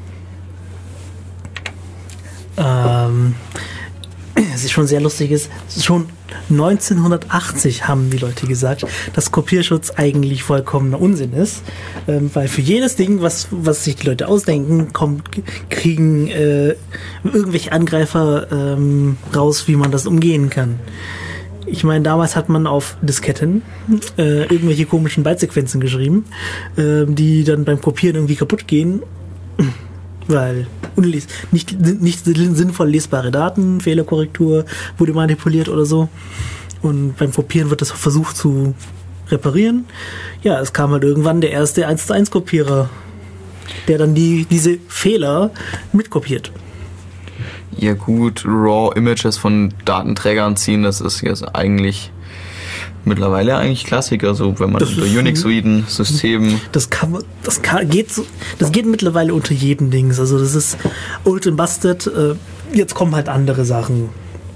ähm, es ist schon sehr lustig ist, schon neunzehnhundertachtzig haben die Leute gesagt, dass Kopierschutz eigentlich vollkommener Unsinn ist, ähm, weil für jedes Ding, was, was sich die Leute ausdenken, kommt, kriegen äh, irgendwelche Angreifer ähm, raus, wie man das umgehen kann. Ich meine, damals hat man auf Disketten äh, irgendwelche komischen Bytesequenzen geschrieben, äh, die dann beim Kopieren irgendwie kaputt gehen, weil unles- nicht, nicht sinnvoll lesbare Daten, Fehlerkorrektur wurde manipuliert oder so. Und beim Kopieren wird das versucht zu reparieren. Ja, es kam halt irgendwann der erste eins zu eins Kopierer, der dann die, diese Fehler mitkopiert. Ja gut, Raw Images von Datenträgern ziehen, das ist jetzt eigentlich mittlerweile eigentlich Klassiker, so wenn man das unter Unix-Suiten, Systemen... Das kann man, das kann, geht so, das geht mittlerweile unter jedem Dings. Also das ist old and busted. Äh, jetzt kommen halt andere Sachen.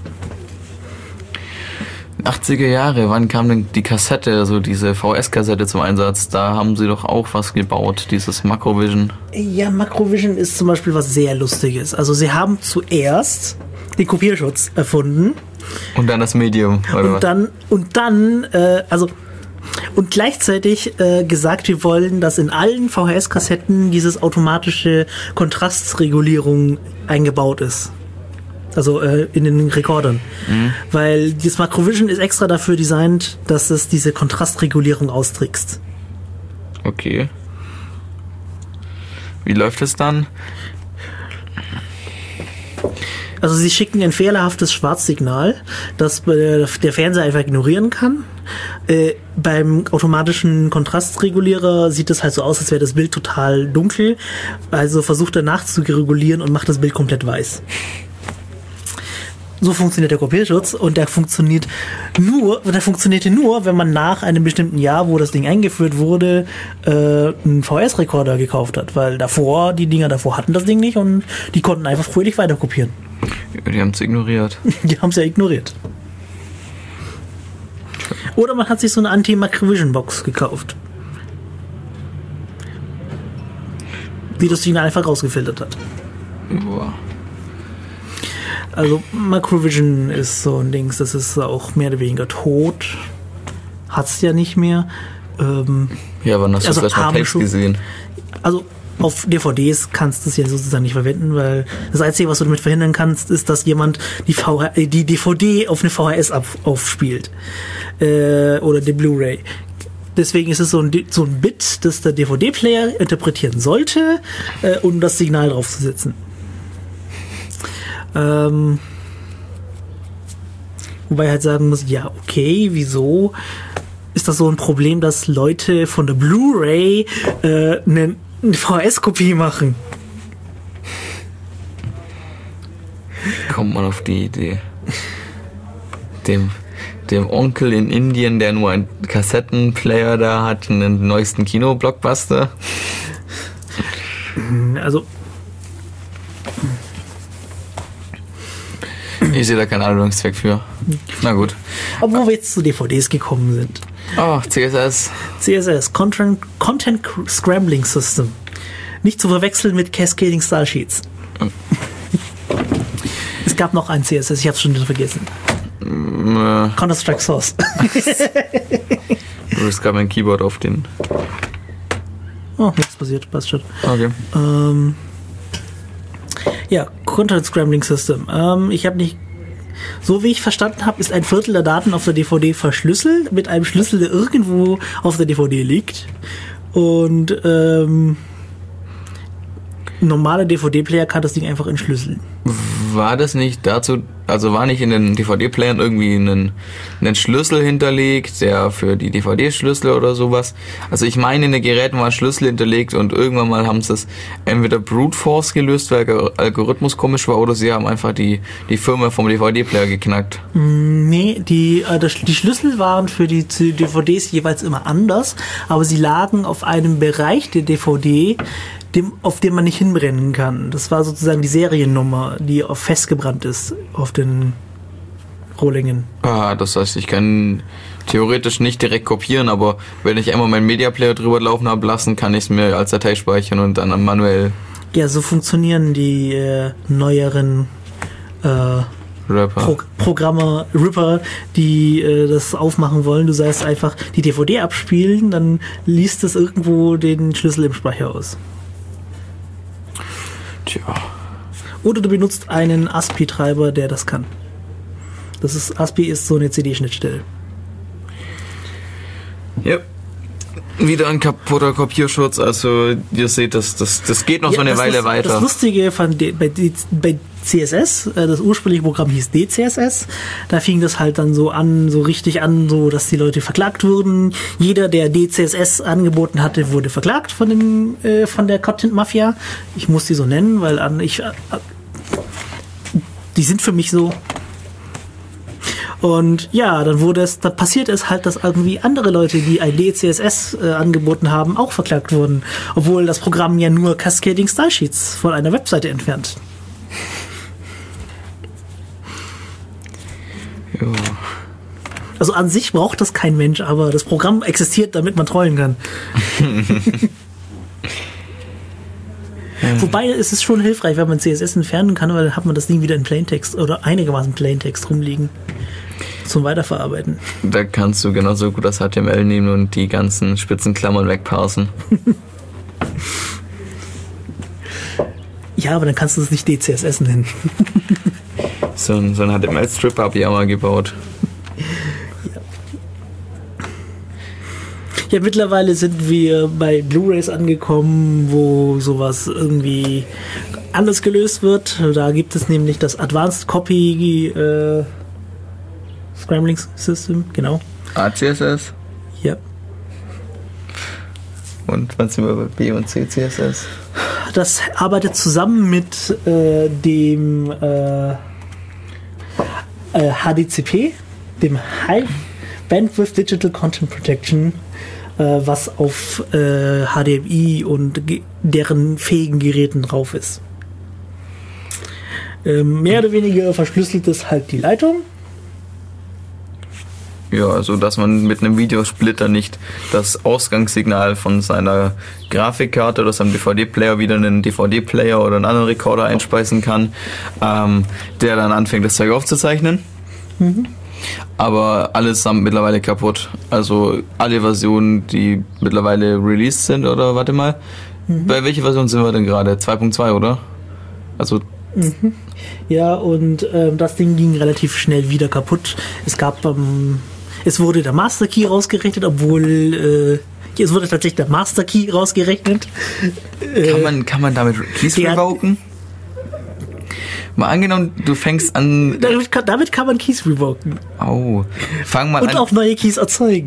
achtziger Jahre, wann kam denn die Kassette, also diese V S-Kassette zum Einsatz? Da haben sie doch auch was gebaut, dieses Macrovision. Ja, Macrovision ist zum Beispiel was sehr Lustiges. Also sie haben zuerst den Kopierschutz erfunden. Und dann das Medium, oder und was? Dann, und dann, äh, also, und gleichzeitig äh, gesagt, wir wollen, dass in allen V H S-Kassetten dieses automatische Kontrastregulierung eingebaut ist. Also äh, in den Rekordern. Mhm. Weil das Macrovision ist extra dafür designt, dass es diese Kontrastregulierung austrickst. Okay. Wie läuft es dann? Also sie schicken ein fehlerhaftes Schwarzsignal, das der Fernseher einfach ignorieren kann. Äh, beim automatischen Kontrastregulierer sieht es halt so aus, als wäre das Bild total dunkel. Also versucht er nachzuregulieren und macht das Bild komplett weiß. So funktioniert der Kopierschutz und der funktioniert nur, der funktionierte nur, wenn man nach einem bestimmten Jahr, wo das Ding eingeführt wurde, äh, einen V H S-Rekorder gekauft hat, weil davor, die Dinger davor hatten das Ding nicht und die konnten einfach fröhlich weiter kopieren. Die haben es ignoriert. Die haben es ja ignoriert. Oder man hat sich so eine Anti-Macrovision-Box gekauft, die das Signal einfach rausgefiltert hat. Boah. Also Macrovision ist so ein Dings, das ist auch mehr oder weniger tot. Hat's ja nicht mehr. Ähm, ja, wann hast du also vielleicht mal Tapes gesehen? Also auf D V Ds kannst du es ja sozusagen nicht verwenden, weil das Einzige, was du damit verhindern kannst, ist, dass jemand die, V H, die D V D auf eine V H S auf, aufspielt. Äh, oder die Blu-ray. Deswegen ist es so ein, so ein Bit, das der D V D-Player interpretieren sollte, äh, um das Signal draufzusetzen. Ähm, wobei halt sagen muss, ja, okay, wieso? ist das so ein Problem, dass Leute von der Blu-ray äh, eine, eine V H S-Kopie machen. Kommt man auf die Idee. Dem, dem Onkel in Indien, der nur einen Kassettenplayer da hat, einen neuesten Kino-Blockbuster. Also ich sehe da keinen Anwendungszweck für. Na gut. Aber wo wir jetzt zu D V Ds gekommen sind. Oh, C S S. C S S, Content, Content Scrambling System. Nicht zu verwechseln mit Cascading Style Sheets. Hm. Es gab noch ein C S S, ich hab's schon wieder vergessen. Äh. Counter-Strike Source. Du hast gerade mein Keyboard auf den... Oh, nichts passiert, passt schon. Okay. Ähm, ja, Content Scrambling System. Ähm, ich habe nicht... So wie ich verstanden habe, ist ein Viertel der Daten auf der D V D verschlüsselt, mit einem Schlüssel, der irgendwo auf der D V D liegt. Und ähm, ein normaler D V D-Player kann das Ding einfach entschlüsseln. War das nicht dazu, also war nicht in den D V D-Playern irgendwie ein, ein Schlüssel hinterlegt, der für die D V D-Schlüssel oder sowas? Also ich meine, in den Geräten war ein Schlüssel hinterlegt und irgendwann mal haben sie es entweder Brute Force gelöst, weil der Algorithmus komisch war, oder sie haben einfach die, die Firma vom D V D-Player geknackt. Nee, die, äh, die Schlüssel waren für die D V Ds jeweils immer anders, aber sie lagen auf einem Bereich der D V D, dem, auf dem man nicht hinbrennen kann. Das war sozusagen die Seriennummer, die auf festgebrannt ist auf den Rohlingen. Ah, das heißt, ich kann theoretisch nicht direkt kopieren, aber wenn ich einmal meinen Media Player drüber laufen habe lassen, kann ich es mir als Datei speichern und dann manuell... Ja, so funktionieren die äh, neueren äh, Pro- Programme, Ripper, die äh, das aufmachen wollen. Du sagst einfach die D V D abspielen, dann liest es irgendwo den Schlüssel im Speicher aus. Tja. Oder du benutzt einen A S P I-Treiber, der das kann. Das ist, A S P I ist so eine C D-Schnittstelle. Ja. Wieder ein kaputter Kopierschutz, also ihr seht, das, das, das geht noch ja, so eine Weile ist, weiter. Das Lustige fand bei, bei C S S, das ursprüngliche Programm hieß D C S S, da fing das halt dann so an, so richtig an, so dass die Leute verklagt wurden. Jeder, der D C S S angeboten hatte, wurde verklagt von dem äh, von der Content Mafia. Ich muss die so nennen, weil an ich äh, die sind für mich so. Und ja, dann wurde es, dann passiert es halt, dass irgendwie andere Leute, die ein D C S S äh, angeboten haben, auch verklagt wurden. Obwohl das Programm ja nur Cascading Style Sheets von einer Webseite entfernt. Jo. Also an sich braucht das kein Mensch, aber das Programm existiert, damit man trollen kann. Wobei es ist schon hilfreich, wenn man C S S entfernen kann, weil dann hat man das Ding wieder in Plaintext oder einigermaßen Plaintext rumliegen. Zum Weiterverarbeiten. Da kannst du genauso gut das H T M L nehmen und die ganzen Spitzenklammern wegparsen. Ja, aber dann kannst du es nicht D C S S nennen. So ein, so ein H T M L-Strip habe ich auch mal gebaut. Ja. Ja, mittlerweile sind wir bei Blu-rays angekommen, wo sowas irgendwie anders gelöst wird. Da gibt es nämlich das Advanced Copy äh, Scrambling System, genau. A C S S? Ja. Und was sind wir bei B und C C S S? Das arbeitet zusammen mit äh, dem äh, äh, H D C P, dem High Bandwidth Digital Content Protection, äh, was auf äh, H D M I und ge- deren fähigen Geräten drauf ist. Ähm, mehr oder weniger verschlüsselt es halt die Leitung. Ja, also dass man mit einem Videosplitter nicht das Ausgangssignal von seiner Grafikkarte oder seinem D V D-Player wieder in einen D V D-Player oder einen anderen Rekorder einspeisen kann, ähm, der dann anfängt, das Zeug aufzuzeichnen. Mhm. Aber allesamt mittlerweile kaputt. Also alle Versionen, die mittlerweile released sind, oder warte mal, mhm. Bei welcher Version sind wir denn gerade? zwei Punkt zwei, oder? Also mhm. Ja, und ähm, das Ding ging relativ schnell wieder kaputt. Es gab ähm, Es wurde der Master Key rausgerechnet, obwohl äh, es wurde tatsächlich der Master Key rausgerechnet. Kann man, kann man damit Keys revoken? Mal angenommen, du fängst an... Damit kann, damit kann man Keys revoken. Oh, fang mal Und an. auch neue Keys erzeugen.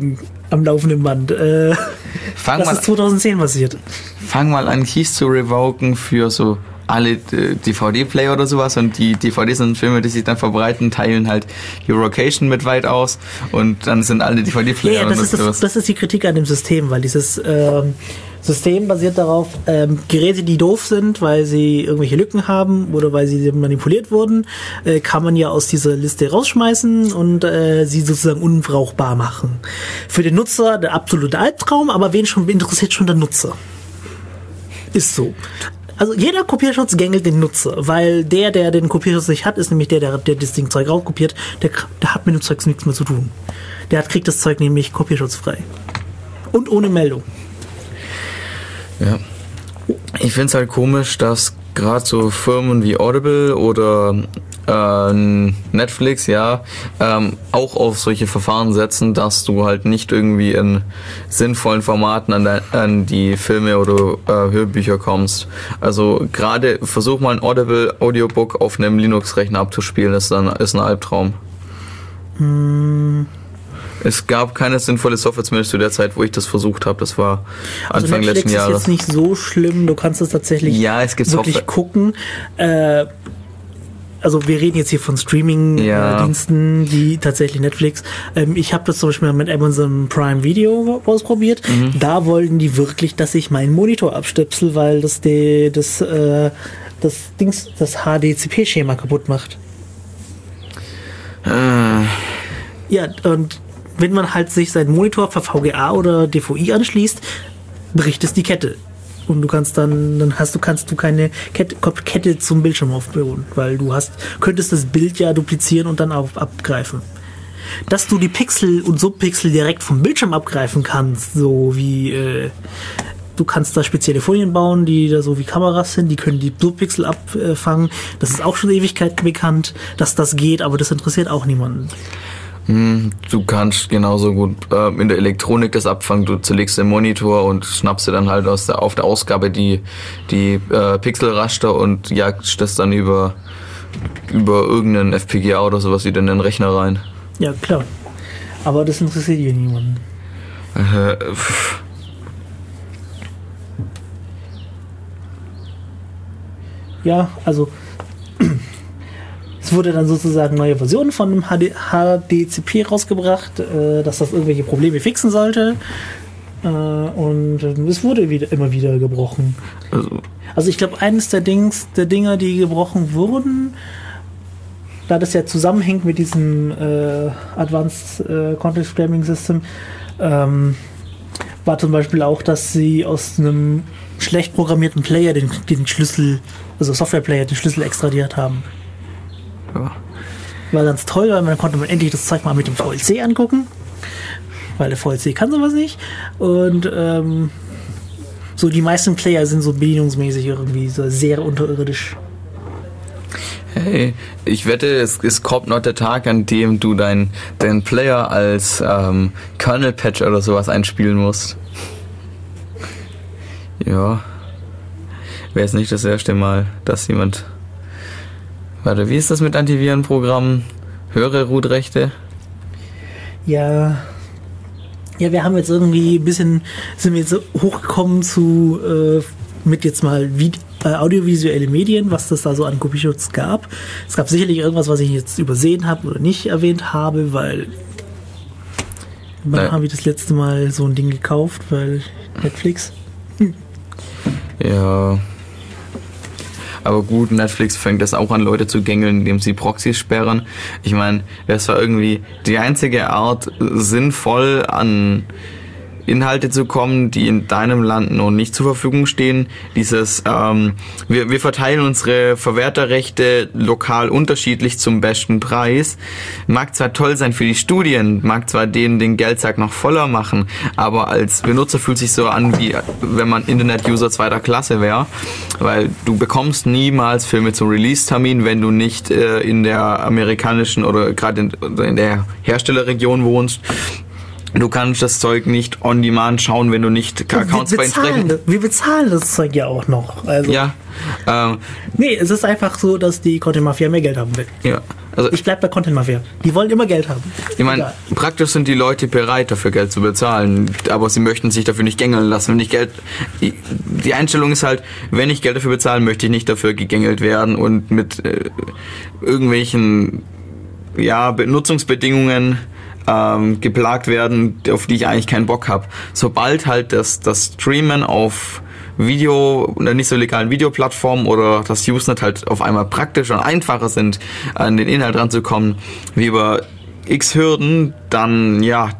am laufenden Band. Äh, Fang das mal, ist zweitausendzehn passiert. fang mal an, Keys zu revoken für so alle äh, D V D-Player oder sowas, und die D V Ds und Filme, die sich dann verbreiten, teilen halt die Eurocation mit weit aus, und dann sind alle D V D-Player Ja, ja, das, und ist das, das ist die Kritik an dem System, weil dieses ähm, System basiert darauf, ähm, Geräte, die doof sind, weil sie irgendwelche Lücken haben oder weil sie manipuliert wurden, äh, kann man ja aus dieser Liste rausschmeißen und äh, sie sozusagen unbrauchbar machen. Für den Nutzer der absolute Albtraum, aber wen schon interessiert schon der Nutzer? Ist so. Also jeder Kopierschutz gängelt den Nutzer, weil der, der den Kopierschutz nicht hat, ist nämlich der, der, der das Ding Zeug raufkopiert, der, der hat mit dem Zeug nichts mehr zu tun. Der hat, kriegt das Zeug nämlich kopierschutzfrei. Und ohne Meldung. Ja. Ich finde es halt komisch, dass gerade so Firmen wie Audible oder äh, Netflix, ja, ähm, auch auf solche Verfahren setzen, dass du halt nicht irgendwie in sinnvollen Formaten an, de, an die Filme oder äh, Hörbücher kommst. Also gerade versuch mal ein Audible Audiobook auf einem Linux-Rechner abzuspielen, das ist, dann, ist ein Albtraum. Hm. Es gab keine sinnvolle Software, zumindest zu der Zeit, wo ich das versucht habe. Das war also Anfang Netflix letzten Jahres. Ist jetzt nicht so schlimm, du kannst es tatsächlich ja, es gibt wirklich Software. gucken. Äh, also wir reden jetzt hier von Streaming-Diensten, Ja. die tatsächlich Netflix. Ähm, ich habe das zum Beispiel mit Amazon Prime Video ausprobiert. Mhm. Da wollten die wirklich, dass ich meinen Monitor abstöpsel, weil das die, das, äh, das Dings, das H D C P-Schema kaputt macht. Äh. Ja, und wenn man halt sich seinen Monitor per V G A oder D V I anschließt, bricht es die Kette. Und du kannst dann, dann hast du, kannst du keine Kette, Kette zum Bildschirm aufbauen, weil du hast, könntest das Bild ja duplizieren und dann auch abgreifen. Dass du die Pixel und Subpixel direkt vom Bildschirm abgreifen kannst, so wie, äh, du kannst da spezielle Folien bauen, die da so wie Kameras sind, die können die Subpixel abfangen. Das ist auch schon Ewigkeiten bekannt, dass das geht, aber das interessiert auch niemanden. Du kannst genauso gut äh, in der Elektronik das abfangen. Du zerlegst den Monitor und schnappst dir dann halt aus der, auf der Ausgabe die, die äh, Pixelraster und jagst das dann über, über irgendeinen F P G A oder sowas wieder in den Rechner rein. Ja, klar. Aber das interessiert hier niemanden. Äh, pff. Ja, also es wurde dann sozusagen neue Versionen von dem H D C P rausgebracht, äh, dass das irgendwelche Probleme fixen sollte. Äh, und es wurde wieder, immer wieder gebrochen. Also, also ich glaube, eines der Dings, der Dinger, die gebrochen wurden, da das ja zusammenhängt mit diesem äh, Advanced äh, Context Framing System, ähm, war zum Beispiel auch, dass sie aus einem schlecht programmierten Player den, den Schlüssel, also Software-Player, den Schlüssel extradiert haben. ja. War ganz toll, weil man konnte man endlich das Zeug mal mit dem V L C angucken, weil der V L C kann sowas nicht. Und ähm, so die meisten Player sind so bedienungsmäßig irgendwie so sehr unterirdisch. Hey, ich wette, es, es kommt noch der Tag, an dem du deinen dein Player als ähm, Kernel-Patch oder sowas einspielen musst. Ja. Wäre jetzt nicht das erste Mal, dass jemand... Warte, wie ist das mit Antivirenprogrammen? Höhere Root-Rechte? Ja. Ja, wir haben jetzt irgendwie ein bisschen, sind wir jetzt so hochgekommen zu, äh, mit jetzt mal wie, äh, audiovisuelle Medien, was das da so an Kopierschutz gab. Es gab sicherlich irgendwas, was ich jetzt übersehen habe oder nicht erwähnt habe, weil wann haben wir das letzte Mal so ein Ding gekauft, weil Netflix. Hm. Ja. Aber gut, Netflix fängt das auch an, Leute zu gängeln, indem sie Proxys sperren. Ich meine, das war irgendwie die einzige Art, sinnvoll an Inhalte zu kommen, die in deinem Land noch nicht zur Verfügung stehen. Dieses, ähm, wir, wir verteilen unsere Verwerterrechte lokal unterschiedlich zum besten Preis. Mag zwar toll sein für die Studien, mag zwar denen den Geldsack noch voller machen, aber als Benutzer fühlt sich so an, wie wenn man Internet-User zweiter Klasse wäre, weil du bekommst niemals Filme zum Release-Termin, wenn du nicht äh, in der amerikanischen oder gerade in, in der Herstellerregion wohnst. Du kannst das Zeug nicht on demand schauen, wenn du nicht Accounts bei bezahlen, Wir bezahlen das Zeug ja auch noch. Also, ja. Ähm, nee, es ist einfach so, dass die Content Mafia mehr Geld haben will. ja. Also ich bleib bei Content Mafia. Die wollen immer Geld haben. Ich meine, praktisch sind die Leute bereit, dafür Geld zu bezahlen, aber sie möchten sich dafür nicht gängeln lassen. Wenn ich Geld, die Einstellung ist halt, wenn ich Geld dafür bezahle, möchte ich nicht dafür gegängelt werden und mit äh, irgendwelchen ja, Nutzungsbedingungen ähm, geplagt werden, auf die ich eigentlich keinen Bock habe. Sobald halt das, das Streamen auf Video, oder nicht so legalen Videoplattformen oder das Usenet halt auf einmal praktischer und einfacher sind, an den Inhalt ranzukommen, wie über x Hürden, dann ja.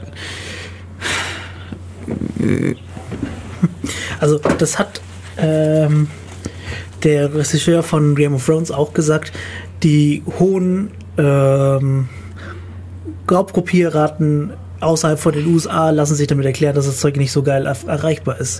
Also das hat ähm, der Regisseur von Game of Thrones auch gesagt, die hohen ähm, Raubkopierraten außerhalb von den U S A lassen sich damit erklären, dass das Zeug nicht so geil er- erreichbar ist.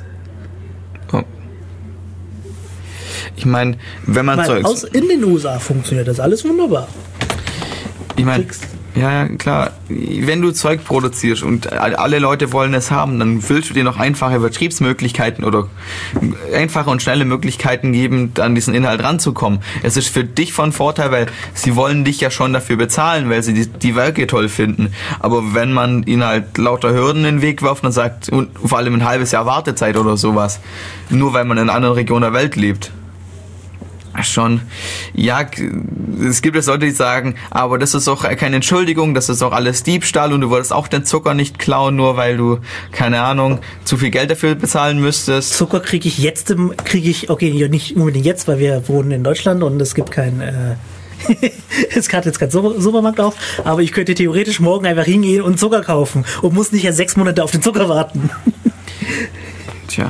Ich meine, wenn man Weil Zeugs... aus, in den U S A funktioniert das alles wunderbar. Ich meine, ja, ja, klar, wenn du Zeug produzierst und alle Leute wollen es haben, dann willst du dir noch einfache Vertriebsmöglichkeiten oder einfache und schnelle Möglichkeiten geben, an diesen Inhalt ranzukommen. Es ist für dich von Vorteil, weil sie wollen dich ja schon dafür bezahlen, weil sie die, die Werke toll finden. Aber wenn man ihnen halt lauter Hürden in den Weg wirft und sagt, und vor allem ein halbes Jahr Wartezeit oder sowas, nur weil man in einer anderen Region der Welt lebt, schon, ja, es gibt jetzt Leute, die sagen, aber das ist auch keine Entschuldigung, das ist auch alles Diebstahl und du wolltest auch den Zucker nicht klauen, nur weil du, keine Ahnung, zu viel Geld dafür bezahlen müsstest. Zucker kriege ich jetzt, kriege ich, okay, nicht unbedingt jetzt, weil wir wohnen in Deutschland und es gibt kein, äh, es hat jetzt kein Supermarkt auf, aber ich könnte theoretisch morgen einfach hingehen und Zucker kaufen und muss nicht erst sechs Monate auf den Zucker warten. Tja.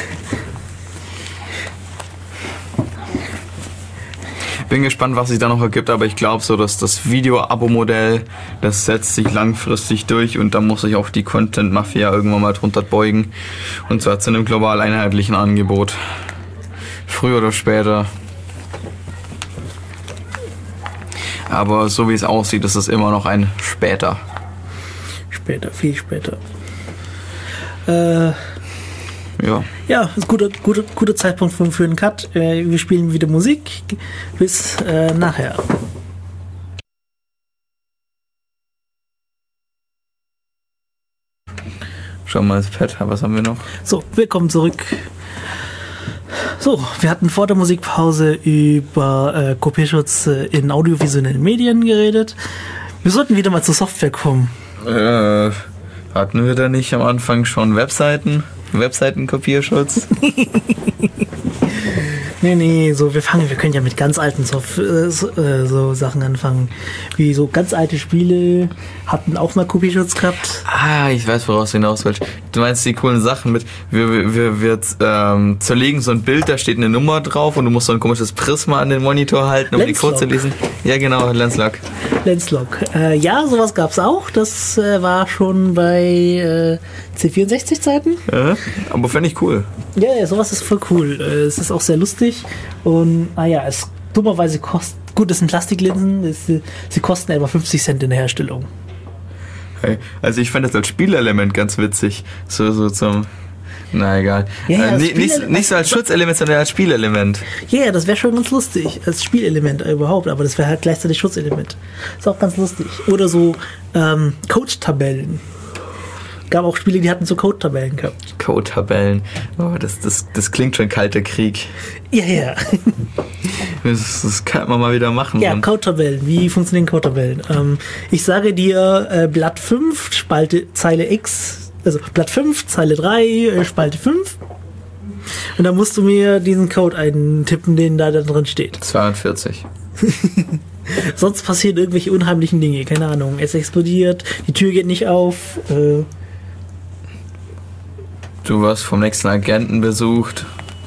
Bin gespannt, was sich da noch ergibt, aber ich glaube so, dass das Video-Abo-Modell, das setzt sich langfristig durch und da muss sich auch die Content-Mafia irgendwann mal drunter beugen und zwar zu einem global einheitlichen Angebot. Früher oder später. Aber so wie es aussieht, ist es immer noch ein später. Später, viel später. Äh... Ja. Ja, ist guter, guter, guter Zeitpunkt für, für einen Cut. Äh, wir spielen wieder Musik. Bis äh, nachher. Schau mal ins Pad, was haben wir noch? So, willkommen zurück. So, wir hatten vor der Musikpause über äh, Kopierschutz äh, in audiovisuellen Medien geredet. Wir sollten wieder mal zur Software kommen. Äh, hatten wir da nicht am Anfang schon Webseiten? Webseitenkopierschutz? Nee, nee, so wir fangen, wir können ja mit ganz alten Soft äh, so, äh, so Sachen anfangen. Wie so ganz alte Spiele hatten auch mal Kopierschutz gehabt. Ah, ich weiß, woraus du hinaus willst. Du meinst die coolen Sachen mit, wir, wir, wir, wir ähm, zerlegen so ein Bild, da steht eine Nummer drauf und du musst so ein komisches Prisma an den Monitor halten, um die Code zu lesen. Ja, genau, Lenslog. Lenslog. Äh, ja, sowas gab's auch. Das äh, war schon bei äh, C vierundsechzig Zeiten. Ja, aber fände ich cool. Ja, ja, sowas ist voll cool. Äh, es ist auch sehr lustig. Und, ah ja, es dummerweise kostet, gut, das sind Plastiklinsen, es, sie kosten etwa fünfzig Cent in der Herstellung. Hey, also ich fand das als Spielelement ganz witzig. So, so zum, na egal. Ja, ja, äh, nicht, nicht, nicht so als Schutzelement, sondern als Spielelement. Ja, yeah, das wäre schon ganz lustig, als Spielelement überhaupt, aber das wäre halt gleichzeitig Schutzelement. Ist auch ganz lustig. Oder so ähm, Code-Tabellen. Gab auch Spiele, die hatten so Code-Tabellen gehabt. Code-Tabellen. Oh, das, das, das klingt schon kalter Krieg. Ja, ja. Das, das kann man mal wieder machen. Ja, Code-Tabellen. Wie funktionieren Code-Tabellen? Ähm, ich sage dir äh, Blatt fünf, Spalte, Zeile X, also Blatt fünf, Zeile drei, äh, Spalte fünf. Und dann musst du mir diesen Code eintippen, den da, da drin steht. zweiundvierzig. Sonst passieren irgendwelche unheimlichen Dinge. Keine Ahnung. Es explodiert, die Tür geht nicht auf. Äh, Du wirst vom nächsten Agenten besucht.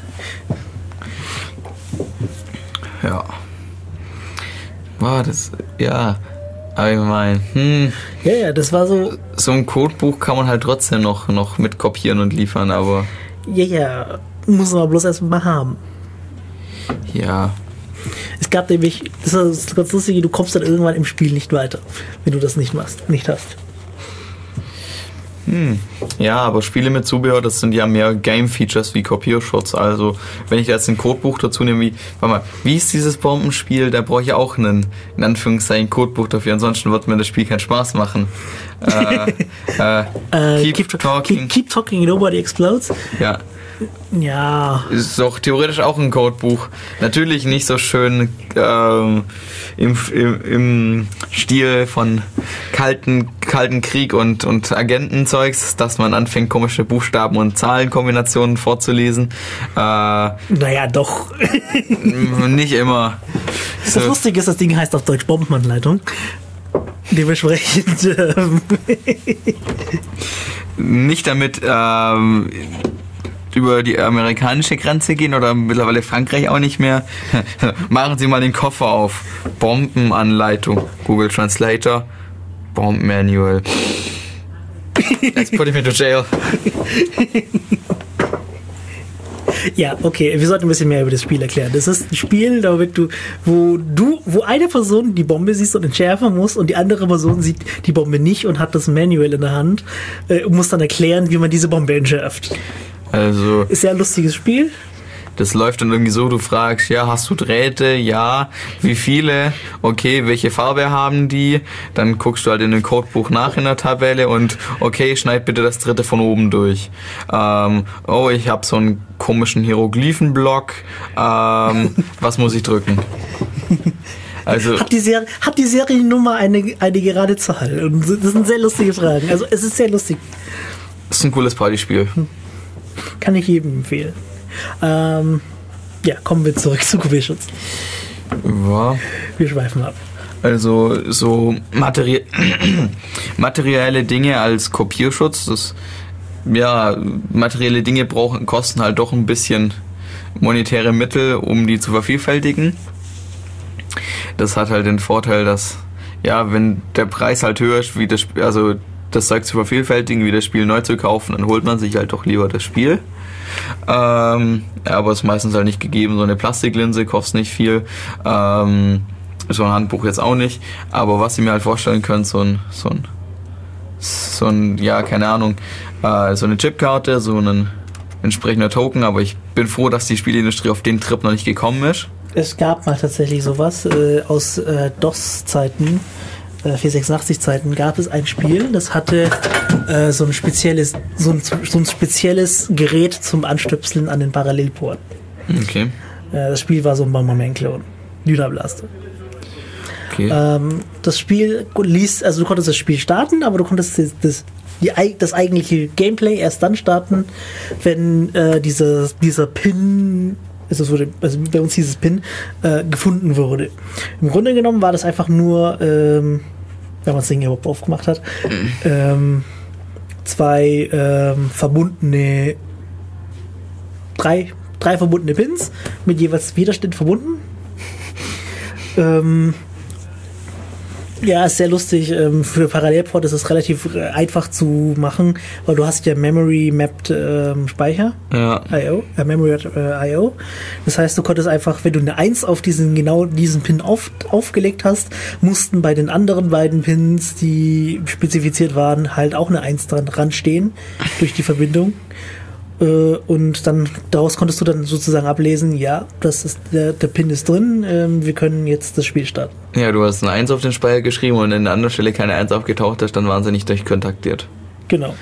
Ja. War das, ja, allgemein. Hm. Ja, ja, das war so. So ein Codebuch kann man halt trotzdem noch, noch mit kopieren und liefern, aber. Ja, ja, muss man bloß erstmal haben. Ja. Es gab nämlich, das ist ganz lustig, du kommst dann irgendwann im Spiel nicht weiter, wenn du das nicht machst, nicht hast. Hm. Ja, aber Spiele mit Zubehör, das sind ja mehr Game-Features wie Kopierschutz. Also, wenn ich da jetzt ein Codebuch dazu nehme, wie, warte mal, wie ist dieses Bombenspiel? Da brauche ich auch einen, in Anführungszeichen, Codebuch dafür. Ansonsten wird mir das Spiel keinen Spaß machen. äh, äh, keep, keep talking. Keep, keep talking, nobody explodes. Ja. Ja. Ist doch theoretisch auch ein Codebuch. Natürlich nicht so schön ähm, im, im, im Stil von kalten, kalten Krieg und, und Agentenzeugs, dass man anfängt, komische Buchstaben und Zahlenkombinationen vorzulesen. Äh, naja, doch. Nicht immer. So. Das Lustige ist, das Ding heißt auf Deutsch Bombenanleitung. Dementsprechend ähm nicht damit ähm, über die amerikanische Grenze gehen oder mittlerweile Frankreich auch nicht mehr. Machen Sie mal den Koffer auf. Bombenanleitung. Google Translator. Bomb Manual. Let's put him into jail. Ja, okay, wir sollten ein bisschen mehr über das Spiel erklären. Das ist ein Spiel, du, wo du, wo eine Person die Bombe siehst und entschärfen muss und die andere Person sieht die Bombe nicht und hat das Manual in der Hand äh, und muss dann erklären, wie man diese Bombe entschärft. Also, ist ja ein lustiges Spiel. Das läuft dann irgendwie so, du fragst, ja, hast du Drähte? Ja. Wie viele? Okay, welche Farbe haben die? Dann guckst du halt in dem Codebuch nach in der Tabelle und okay, schneid bitte das dritte von oben durch. Ähm, oh, ich habe so einen komischen Hieroglyphenblock. Ähm, was muss ich drücken? Also, hat die Serie, hat die Seriennummer eine, eine gerade Zahl? Und das sind sehr lustige Fragen. Also es ist sehr lustig. Das ist ein cooles Partyspiel. Kann ich jedem empfehlen. Ähm, ja, kommen wir zurück zu Kopierschutz. Ja. Wir schweifen ab. Also so materi- materielle Dinge als Kopierschutz, das, ja, materielle Dinge brauchen, kosten halt doch ein bisschen monetäre Mittel, um die zu vervielfältigen. Das hat halt den Vorteil, dass, ja, wenn der Preis halt höher ist, wie das Spiel, also das Zeug zu vervielfältigen, wie das Spiel neu zu kaufen, dann holt man sich halt doch lieber das Spiel. Ähm, ja, aber ist meistens halt nicht gegeben. So eine Plastiklinse kostet nicht viel. Ähm, so ein Handbuch jetzt auch nicht. Aber was ihr mir halt vorstellen könnt, so ein, so ein, so ein, ja, keine Ahnung, äh, so eine Chipkarte, so ein entsprechender Token. Aber ich bin froh, dass die Spieleindustrie auf den Trip noch nicht gekommen ist. Es gab mal tatsächlich sowas äh, aus äh, DOS-Zeiten. vierhundertsechsundachtzig-Zeiten gab es ein Spiel, das hatte äh, so ein spezielles so ein, so ein spezielles Gerät zum Anstöpseln an den Parallelport. Okay. Äh, das Spiel war so ein Bomberman-Klon. Dynablaster. Okay. Ähm, das Spiel ließ, also du konntest das Spiel starten, aber du konntest das, das, die, das eigentliche Gameplay erst dann starten, wenn äh, dieser, dieser Pin, also, wurde, also bei uns dieses Pin, äh, gefunden wurde. Im Grunde genommen war das einfach nur, ähm, wenn man das Ding überhaupt aufgemacht hat, mhm. ähm, zwei ähm, verbundene, drei, drei verbundene Pins mit jeweils Widerstand verbunden. ähm, Ja, ist sehr lustig. Für Parallelport ist es relativ einfach zu machen, weil du hast ja Memory-Mapped ähm, Speicher. Ja. I O, äh, Memory äh, I O. Das heißt, du konntest einfach, wenn du eine eins auf diesen genau diesen Pin auf, aufgelegt hast, mussten bei den anderen beiden Pins, die spezifiziert waren, halt auch eine eins dran, dran stehen durch die Verbindung. Und dann daraus konntest du dann sozusagen ablesen, ja, das ist der, der Pin ist drin, ähm, wir können jetzt das Spiel starten. Ja, du hast eine eins auf den Speicher geschrieben und an der anderen Stelle keine eins aufgetaucht ist, dann waren sie nicht durchkontaktiert. Genau.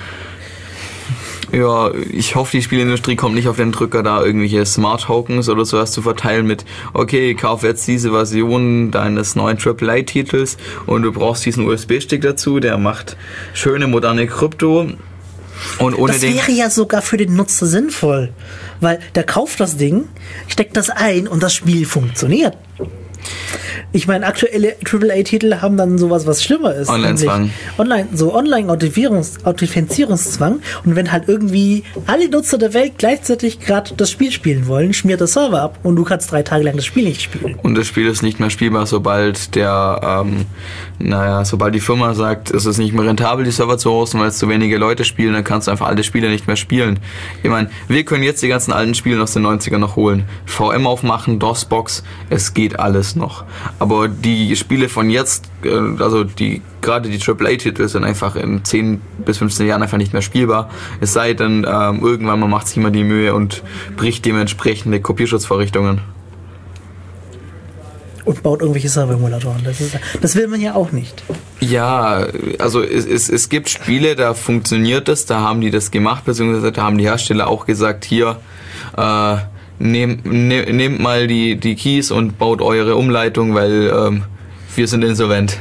Ja, ich hoffe, die Spielindustrie kommt nicht auf den Drücker, da irgendwelche Smart Tokens oder sowas zu verteilen mit, okay, kauf jetzt diese Version deines neuen Triple A Titels und du brauchst diesen U S B-Stick dazu, der macht schöne moderne Krypto. Und ohne das wäre ja sogar für den Nutzer sinnvoll, weil der kauft das Ding, steckt das ein und das Spiel funktioniert. Ich meine, aktuelle Triple A Titel haben dann sowas, was schlimmer ist. Online-Zwang. Online, so Online-Authentifizierungszwang. Und wenn halt irgendwie alle Nutzer der Welt gleichzeitig gerade das Spiel spielen wollen, schmiert der Server ab und du kannst drei Tage lang das Spiel nicht spielen. Und das Spiel ist nicht mehr spielbar, sobald der, ähm, naja, sobald die Firma sagt, es ist nicht mehr rentabel, die Server zu hosten, weil es zu wenige Leute spielen, dann kannst du einfach alte Spiele nicht mehr spielen. Ich meine, wir können jetzt die ganzen alten Spiele aus den neunzigern noch holen. V M aufmachen, DOS-Box, es geht alles. es noch. Aber die Spiele von jetzt, also die gerade die Triple A Titel sind einfach in zehn bis fünfzehn Jahren einfach nicht mehr spielbar. Es sei denn, ähm, irgendwann man macht sich immer die Mühe und bricht dementsprechende Kopierschutzvorrichtungen. Und baut irgendwelche Server-Emulatoren. Das, ist, das will man ja auch nicht. Ja, also es, es, es gibt Spiele, da funktioniert das, da haben die das gemacht, beziehungsweise da haben die Hersteller auch gesagt, hier, äh, nehmt, ne, nehmt mal die, die Keys und baut eure Umleitung, weil ähm, wir sind insolvent.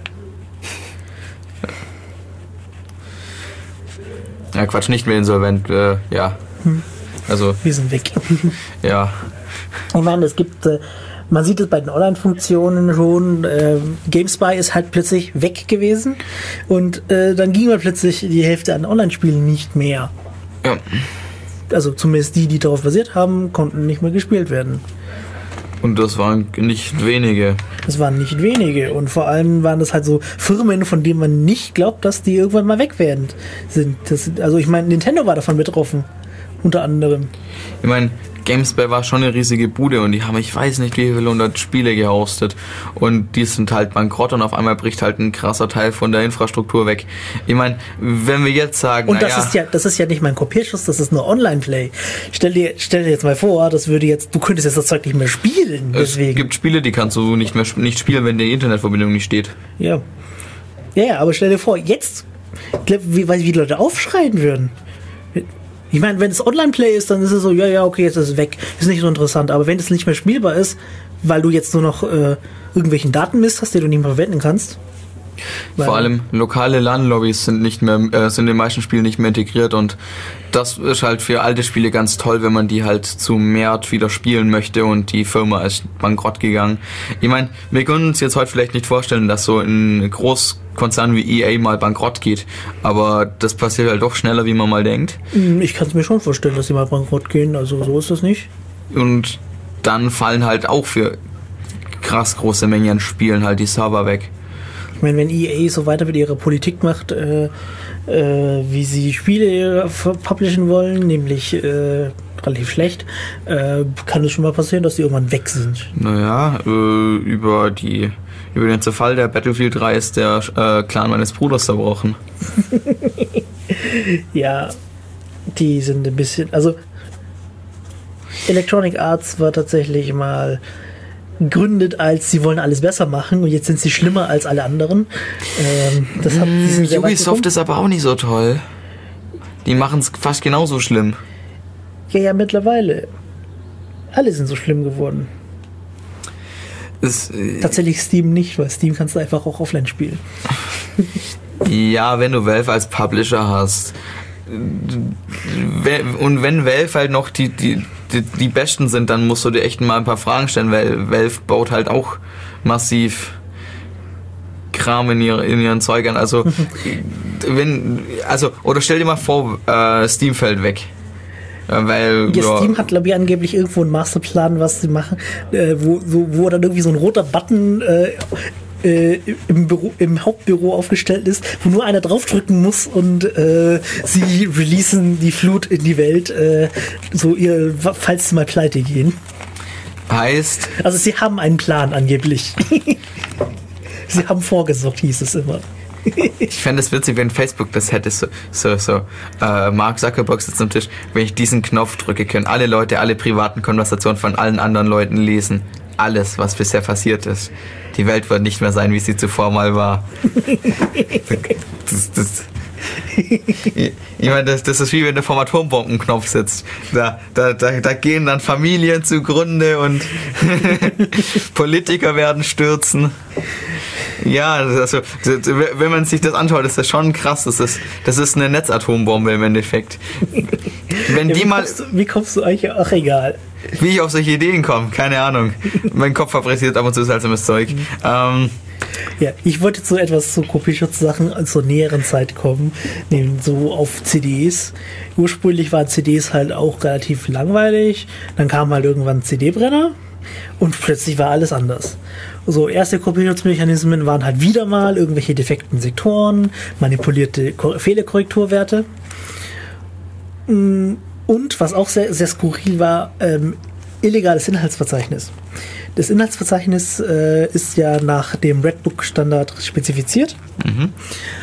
Ja, Quatsch, nicht mehr insolvent, äh, ja. Hm. Also, wir sind weg. Ja. Ich meine, es gibt... Äh, Man sieht es bei den Online-Funktionen schon, äh, GameSpy ist halt plötzlich weg gewesen und äh, dann ging mal plötzlich die Hälfte an Online-Spielen nicht mehr. Ja. Also zumindest die, die darauf basiert haben, konnten nicht mehr gespielt werden. Und das waren nicht wenige. Das waren nicht wenige und vor allem waren das halt so Firmen, von denen man nicht glaubt, dass die irgendwann mal weg werden sind. Das, also ich meine, Nintendo war davon betroffen, unter anderem. Ich meine, GameSpy war schon eine riesige Bude und die haben, ich weiß nicht, wie viele hundert Spiele gehostet und die sind halt bankrott und auf einmal bricht halt ein krasser Teil von der Infrastruktur weg. Ich meine, wenn wir jetzt sagen, und das ja, ist ja, das ist ja nicht mein Kopierschuss, das ist nur Online-Play. Stell dir, stell dir jetzt mal vor, das würde jetzt, du könntest jetzt das Zeug nicht mehr spielen. Deswegen. Es gibt Spiele, die kannst du nicht mehr nicht spielen, wenn die Internetverbindung nicht steht. Ja. Ja, ja, aber stell dir vor, jetzt, wie, wie die Leute aufschreien würden. Ich meine, wenn es Online-Play ist, dann ist es so, ja, ja, okay, jetzt ist es weg. Ist nicht so interessant. Aber wenn es nicht mehr spielbar ist, weil du jetzt nur noch äh, irgendwelchen Datenmist hast, den du nicht mehr verwenden kannst. Vor allem lokale LAN-Lobbys sind nicht mehr, äh, sind in den meisten Spielen nicht mehr integriert und das ist halt für alte Spiele ganz toll, wenn man die halt zu mehr wieder spielen möchte und die Firma ist bankrott gegangen. Ich meine, wir können uns jetzt heute vielleicht nicht vorstellen, dass so ein Großkonzern wie E A mal bankrott geht, aber das passiert halt doch schneller, wie man mal denkt. Ich kann es mir schon vorstellen, dass sie mal bankrott gehen, also so ist das nicht. Und dann fallen halt auch für krass große Mengen an Spielen halt die Server weg. Ich meine, wenn E A so weiter mit ihrer Politik macht, äh, äh, wie sie Spiele publishen wollen, nämlich äh, relativ schlecht, äh, kann es schon mal passieren, dass die irgendwann weg sind. Naja, äh, über die über den Zerfall der Battlefield drei ist der äh, Clan meines Bruders zerbrochen. Ja, die sind ein bisschen, also Electronic Arts war tatsächlich mal gegründet als sie wollen alles besser machen und jetzt sind sie schlimmer als alle anderen. Ähm, das hat, mm, Ubisoft ist aber auch nicht so toll. Die machen es fast genauso schlimm. Ja, ja, mittlerweile. Alle sind so schlimm geworden. Es, äh, Tatsächlich Steam nicht, weil Steam kannst du einfach auch offline spielen. Ja, wenn du Valve als Publisher hast. Und wenn Valve halt noch die, die, die, die Besten sind, dann musst du dir echt mal ein paar Fragen stellen, weil Valve baut halt auch massiv Kram in, ihre, in ihren Zeugern. Also, wenn, also, oder stell dir mal vor, äh, Steam fällt weg. Weil, ja, ja, Steam hat, glaube ich, angeblich irgendwo einen Masterplan, was sie machen, äh, wo, so, wo dann irgendwie so ein roter Button äh, äh, im, Büro, im Hauptbüro aufgestellt ist, wo nur einer draufdrücken muss und äh, sie releasen die Flut in die Welt, äh, so ihr, falls sie mal pleite gehen. Heißt... Also sie haben einen Plan angeblich. Sie haben vorgesorgt, hieß es immer. Ich fände es witzig, wenn Facebook das hätte, so, so, so äh, Mark Zuckerberg sitzt am Tisch, wenn ich diesen Knopf drücke, können alle Leute alle privaten Konversationen von allen anderen Leuten lesen. Alles, was bisher passiert ist. Die Welt wird nicht mehr sein, wie sie zuvor mal war. Das, das, ich meine, das, das ist wie wenn du vom Atombombenknopf sitzt. Da, da, da, da gehen dann Familien zugrunde und Politiker werden stürzen. Ja, also, wenn man sich das anschaut, ist das schon krass. Das ist, das ist eine Netzatombombe im Endeffekt. Wenn ja, die wie, mal, kommst du, wie kommst du eigentlich? Ach, egal. Wie ich auf solche Ideen komme, keine Ahnung. Mein Kopf fabriziert ab und zu seltsames Zeug. Mhm. Ähm, Ja, ich wollte zu etwas zu Kopierschutzsachen zur näheren Zeit kommen, nämlich so auf C Ds. Ursprünglich waren C Ds halt auch relativ langweilig, dann kam halt irgendwann ein C D-Brenner und plötzlich war alles anders. So, erste Kopierschutzmechanismen waren halt wieder mal irgendwelche defekten Sektoren, manipulierte Fehlerkorrekturwerte. Und was auch sehr, sehr skurril war, ähm, illegales Inhaltsverzeichnis. Das Inhaltsverzeichnis äh, ist ja nach dem Redbook-Standard spezifiziert. Mhm.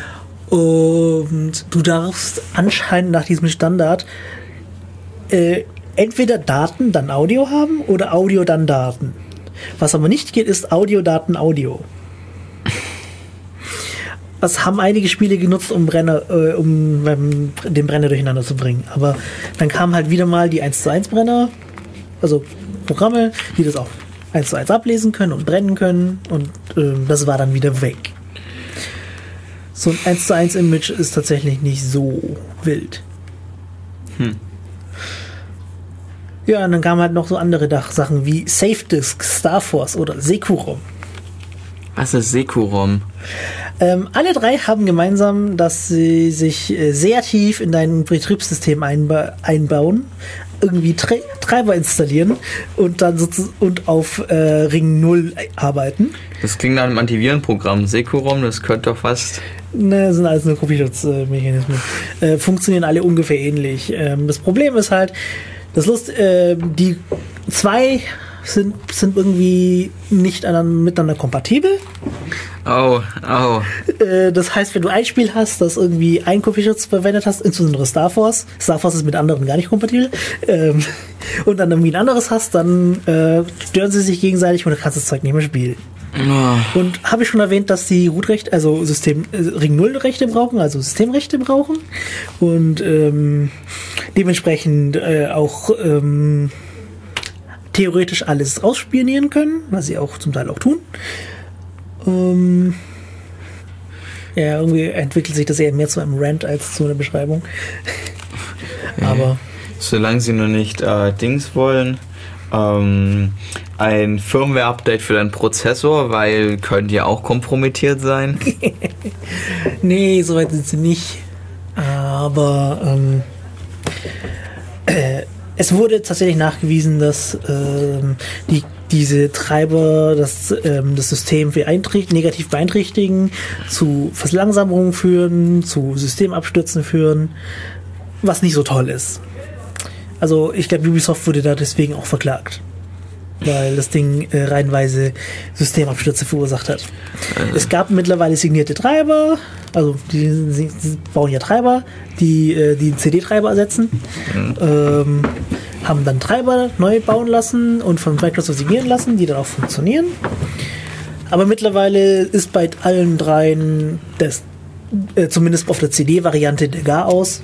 Und du darfst anscheinend nach diesem Standard äh, entweder Daten, dann Audio haben oder Audio, dann Daten. Was aber nicht geht, ist Audio, Daten, Audio. Das haben einige Spiele genutzt, um, Brenner, äh, um ähm, den Brenner durcheinander zu bringen. Aber dann kamen halt wieder mal die eins zu eins Brenner, also Programme, die das auch eins zu eins ablesen können und brennen können. Und äh, das war dann wieder weg. So ein eins zu eins Image ist tatsächlich nicht so wild. Hm. Ja, und dann kamen halt noch so andere Sachen wie SafeDisk, Starforce oder Securom. Was ist Securom? Ähm, alle drei haben gemeinsam, dass sie sich äh, sehr tief in dein Betriebssystem einba- einbauen, irgendwie Tre- Treiber installieren und dann sozusagen und auf äh, Ring null arbeiten. Das klingt nach einem Antivirenprogramm. Securom, das könnte doch fast... Ne, sind alles nur Kopierschutzmechanismen. Äh, funktionieren alle ungefähr ähnlich. Ähm, das Problem ist halt, das Lust, äh, die zwei sind, sind irgendwie nicht aneinander, miteinander kompatibel. Oh, oh. Äh, das heißt, wenn du ein Spiel hast, das irgendwie einen Kopierschutz verwendet hast, insbesondere Star Force, Star Force ist mit anderen gar nicht kompatibel, ähm, und dann irgendwie ein anderes hast, dann äh, stören sie sich gegenseitig und du kannst das Zeug nicht mehr spielen. Oh. Und habe ich schon erwähnt, dass die Root-Rechte, also System äh, Ring null Rechte brauchen, also Systemrechte brauchen und ähm, dementsprechend äh, auch ähm, theoretisch alles ausspionieren können, was sie auch zum Teil auch tun. Ähm, ja, irgendwie entwickelt sich das eher mehr zu einem Rant als zu einer Beschreibung. Aber solange sie nur nicht äh, Dings wollen, ähm, ein Firmware-Update für deinen Prozessor, weil könnte ja auch kompromittiert sein. Nee, soweit sind sie nicht. Aber ähm, äh, es wurde tatsächlich nachgewiesen, dass ähm, die diese Treiber das, ähm, das System beeinträcht- negativ beeinträchtigen, zu Verlangsamungen führen, zu Systemabstürzen führen, was nicht so toll ist. Also ich glaube, Ubisoft wurde da deswegen auch verklagt, weil das Ding äh, reihenweise Systemabstürze verursacht hat. Also. Es gab mittlerweile signierte Treiber, also die, die, die bauen ja Treiber, die äh, die C D-Treiber ersetzen, mhm. ähm, haben dann Treiber neu bauen lassen und von Microsoft signieren lassen, die dann auch funktionieren. Aber mittlerweile ist bei allen dreien das, äh, zumindest auf der C D-Variante, der Gar aus.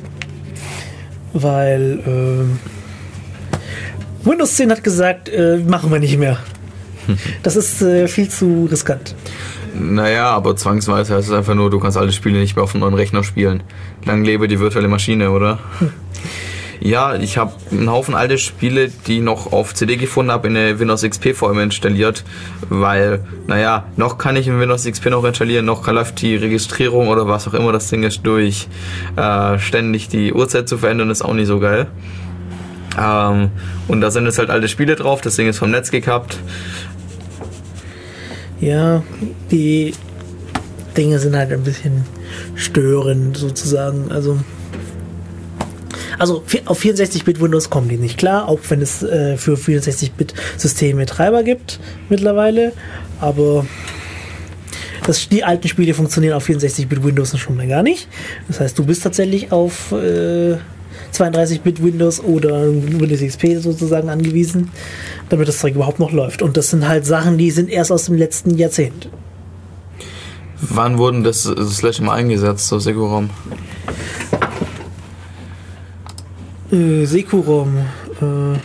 Weil äh, Windows zehn hat gesagt, äh, machen wir nicht mehr. Das ist äh, viel zu riskant. Naja, aber zwangsweise heißt es einfach nur, du kannst alle Spiele nicht mehr auf einem neuen Rechner spielen. Lang lebe die virtuelle Maschine, oder? Hm. Ja, ich habe einen Haufen alte Spiele, die ich noch auf C D gefunden habe, in eine Windows X P V M installiert, weil, naja, noch kann ich in Windows X P noch installieren, noch läuft die Registrierung oder was auch immer das Ding ist durch. Äh, ständig die Uhrzeit zu verändern ist auch nicht so geil. Ähm, und da sind jetzt halt alte Spiele drauf, das Ding ist vom Netz gekappt. Ja, die Dinge sind halt ein bisschen störend sozusagen, also Also auf vierundsechzig-Bit Windows kommen die nicht klar, auch wenn es äh, für vierundsechzig-Bit Systeme Treiber gibt mittlerweile. Aber das, die alten Spiele funktionieren auf vierundsechzig-Bit Windows schon mal gar nicht. Das heißt, du bist tatsächlich auf äh, zweiunddreißig-Bit Windows oder Windows X P sozusagen angewiesen, damit das Zeug überhaupt noch läuft. Und das sind halt Sachen, die sind erst aus dem letzten Jahrzehnt. Wann wurden das das letzte Mal eingesetzt, so Securom? Äh, Securom. Äh.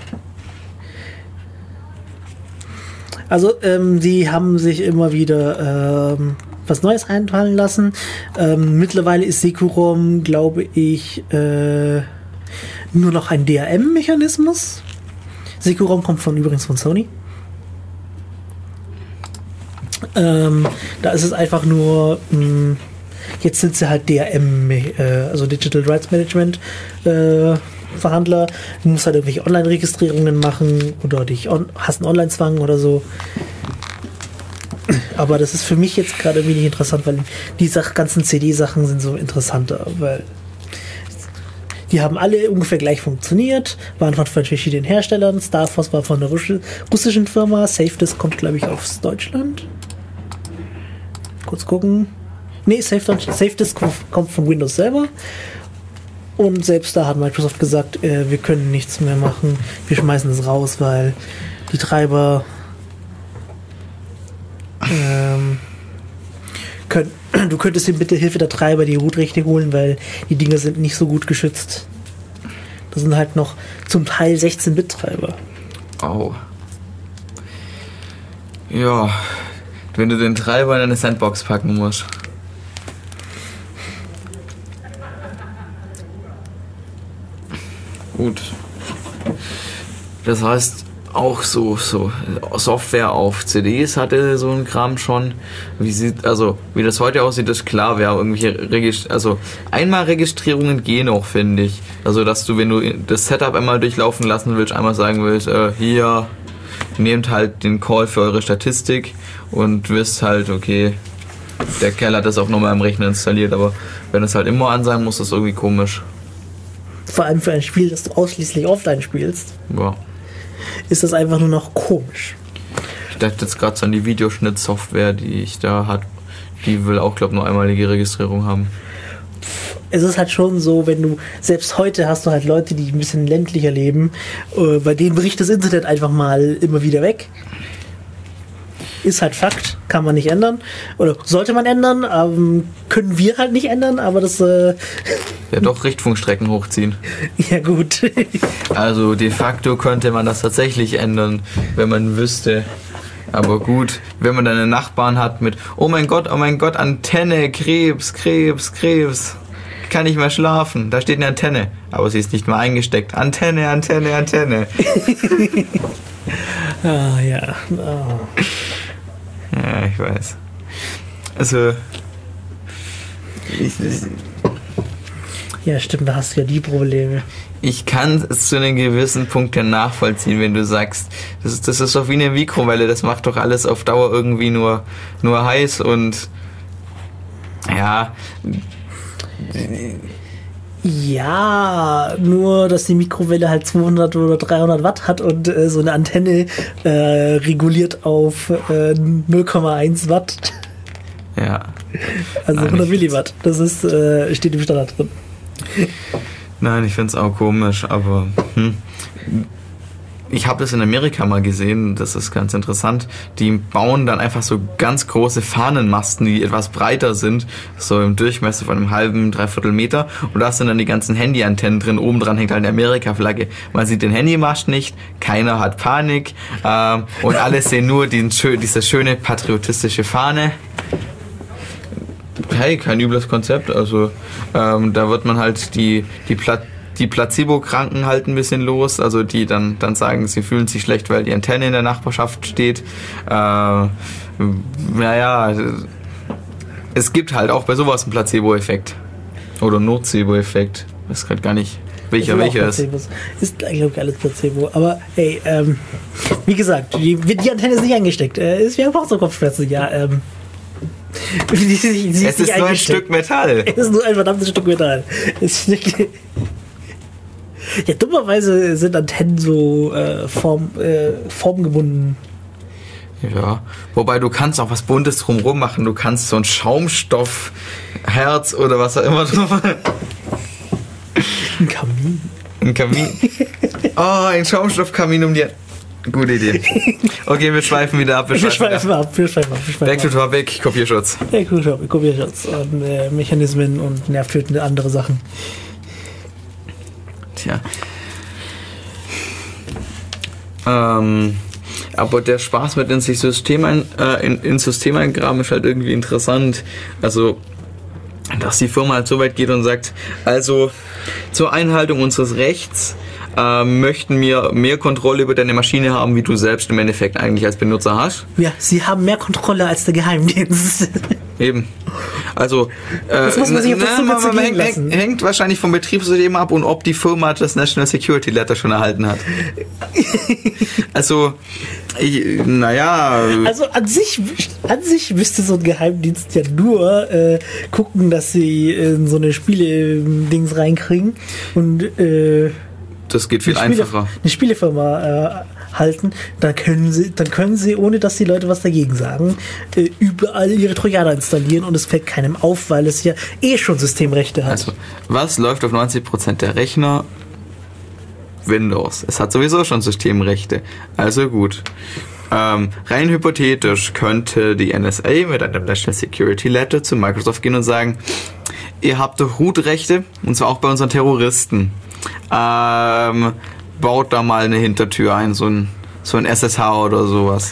Also, ähm, die haben sich immer wieder ähm, was Neues einfallen lassen. Ähm, mittlerweile ist Securom, glaube ich, äh, nur noch ein D R M-Mechanismus. Securom kommt von übrigens von Sony. Ähm, da ist es einfach nur, mh, jetzt sind sie halt D R M, äh, also Digital Rights Management äh, Verhandler. Du musst halt irgendwelche Online-Registrierungen machen oder dich on- hast einen Online-Zwang oder so. Aber das ist für mich jetzt gerade wenig interessant, weil die Sach- ganzen C D-Sachen sind so interessanter, weil Die haben alle ungefähr gleich funktioniert, waren von verschiedenen Herstellern. Starforce war von einer Russi- russischen Firma. SafeDisk kommt, glaube ich, aus Deutschland. Kurz gucken. Nee, SafeDisk kommt von Windows selber. Und selbst da hat Microsoft gesagt, äh, wir können nichts mehr machen. Wir schmeißen es raus, weil die Treiber ähm, können, du könntest ihm bitte Hilfe der Treiber die Root-Rechte holen, weil die Dinger sind nicht so gut geschützt. Das sind halt noch zum Teil sechzehn-Bit-Treiber. Oh. Ja, wenn du den Treiber in eine Sandbox packen musst. Gut. Das heißt, auch so, so Software auf C Ds hatte so ein Kram schon. Wie sieht, also wie das heute aussieht, ist klar, wer irgendwelche Regist- also Einmalregistrierungen gehen auch, finde ich. Also dass du, wenn du das Setup einmal durchlaufen lassen willst, einmal sagen willst, äh, hier nehmt halt den Call für eure Statistik und wisst halt, okay, der Kerl hat das auch nochmal im Rechner installiert, aber wenn es halt immer an sein muss, ist das irgendwie komisch. Vor allem für ein Spiel, das du ausschließlich offline spielst, Ja. ist das einfach nur noch komisch. Ich dachte jetzt gerade so an die Videoschnittsoftware, die ich da hat. Die will auch, glaube ich, nur einmalige Registrierung haben. Es ist halt schon so, wenn du, selbst heute hast du halt Leute, die ein bisschen ländlicher leben, äh, bei denen bricht das Internet einfach mal immer wieder weg. Ist halt Fakt, kann man nicht ändern. Oder sollte man ändern, ähm, können wir halt nicht ändern, aber das... Äh Ja, doch Richtfunkstrecken hochziehen. Ja, gut. Also de facto könnte man das tatsächlich ändern, wenn man wüsste. Aber gut, wenn man dann einen Nachbarn hat mit oh mein Gott, oh mein Gott, Antenne, Krebs, Krebs, Krebs. Ich kann nicht mehr schlafen. Da steht eine Antenne, aber sie ist nicht mal eingesteckt. Antenne, Antenne, Antenne. Ah, ja. Oh. Ja, ich weiß. Also... Ich, Ja, stimmt, da hast du ja die Probleme. Ich kann es zu einem gewissen Punkt ja nachvollziehen, wenn du sagst, das ist, das ist doch wie eine Mikrowelle, das macht doch alles auf Dauer irgendwie nur, nur heiß und ja. Ja, nur, dass die Mikrowelle halt zweihundert oder dreihundert Watt hat und äh, so eine Antenne äh, reguliert auf äh, null Komma eins Watt. Ja. Also Nein, hundert Milliwatt. Das ist, äh, steht im Standard drin. Nein, ich finde es auch komisch, aber hm. Ich habe das in Amerika mal gesehen, das ist ganz interessant. Die bauen dann einfach so ganz große Fahnenmasten, die etwas breiter sind, so im Durchmesser von einem halben, dreiviertel Meter. Und da sind dann die ganzen Handyantennen drin. Oben dran hängt halt eine Amerika-Flagge. Man sieht den Handymast nicht, keiner hat Panik ähm, und alle sehen nur den, diese schöne patriotistische Fahne. Hey, kein übles Konzept. Also ähm, da wird man halt die, die Pla- die Placebo-Kranken halt ein bisschen los, also die dann, dann sagen, sie fühlen sich schlecht, weil die Antenne in der Nachbarschaft steht. Äh, naja, es gibt halt auch bei sowas einen Placebo-Effekt. Oder Nocebo-Effekt. Ich weiß gerade gar nicht, welcher welcher ist. Ist, glaube ich, alles Placebo. Aber hey, ähm, wie gesagt, die, die Antenne ist nicht eingesteckt. Äh, ist, wir haben auch so Kopfschmerzen, ja. Ähm, sie, sie, sie es ist, ist nur ein Stück Metall. Es ist nur ein verdammtes Stück Metall. Es ist ja, dummerweise sind Antennen so äh, form, äh, formgebunden. Ja, wobei du kannst auch was Buntes drumherum machen. Du kannst so ein Schaumstoffherz oder was auch immer drüber. Ein Kamin. Ein Kamin. Oh, ein Schaumstoffkamin um die... Gute Idee. Okay, wir schweifen wieder ab. Wir schweifen, wir schweifen ab. Wir schweifen ab. Wir schweifen Back to topic, Kopierschutz. Ja, Kopierschutz und äh, Mechanismen und nervtötende andere Sachen. Tja. Ähm, aber der Spaß mit in sich System ein, äh, in, in System eingraben ist halt irgendwie interessant. Also, dass die Firma halt so weit geht und sagt, also zur Einhaltung unseres Rechts äh, möchten mir mehr Kontrolle über deine Maschine haben, wie du selbst im Endeffekt eigentlich als Benutzer hast. Ja, sie haben mehr Kontrolle als der Geheimdienst. Eben. Also, äh, das muss man sich auf na, der Zunge man, man zergehen hängt, lassen. hängt wahrscheinlich vom Betriebssystem ab und ob die Firma das National Security Letter schon erhalten hat. Also, ich, naja. Also an sich, an sich müsste so ein Geheimdienst ja nur äh, gucken, dass sie in so eine Spiele-Dings reinkriegen und äh, das geht viel eine Spiele, einfacher. eine Spielefirma äh, halten, dann können sie, dann können sie, ohne dass die Leute was dagegen sagen, äh, überall ihre Trojaner installieren und es fällt keinem auf, weil es ja eh schon Systemrechte hat. Also, was läuft auf neunzig Prozent der Rechner? Windows. Es hat sowieso schon Systemrechte. Also gut. Ähm, rein hypothetisch könnte die N S A mit einem National Security Letter zu Microsoft gehen und sagen, ihr habt doch Root-Rechte, und zwar auch bei unseren Terroristen. Ähm, baut da mal eine Hintertür ein, so ein, so ein S S H oder sowas.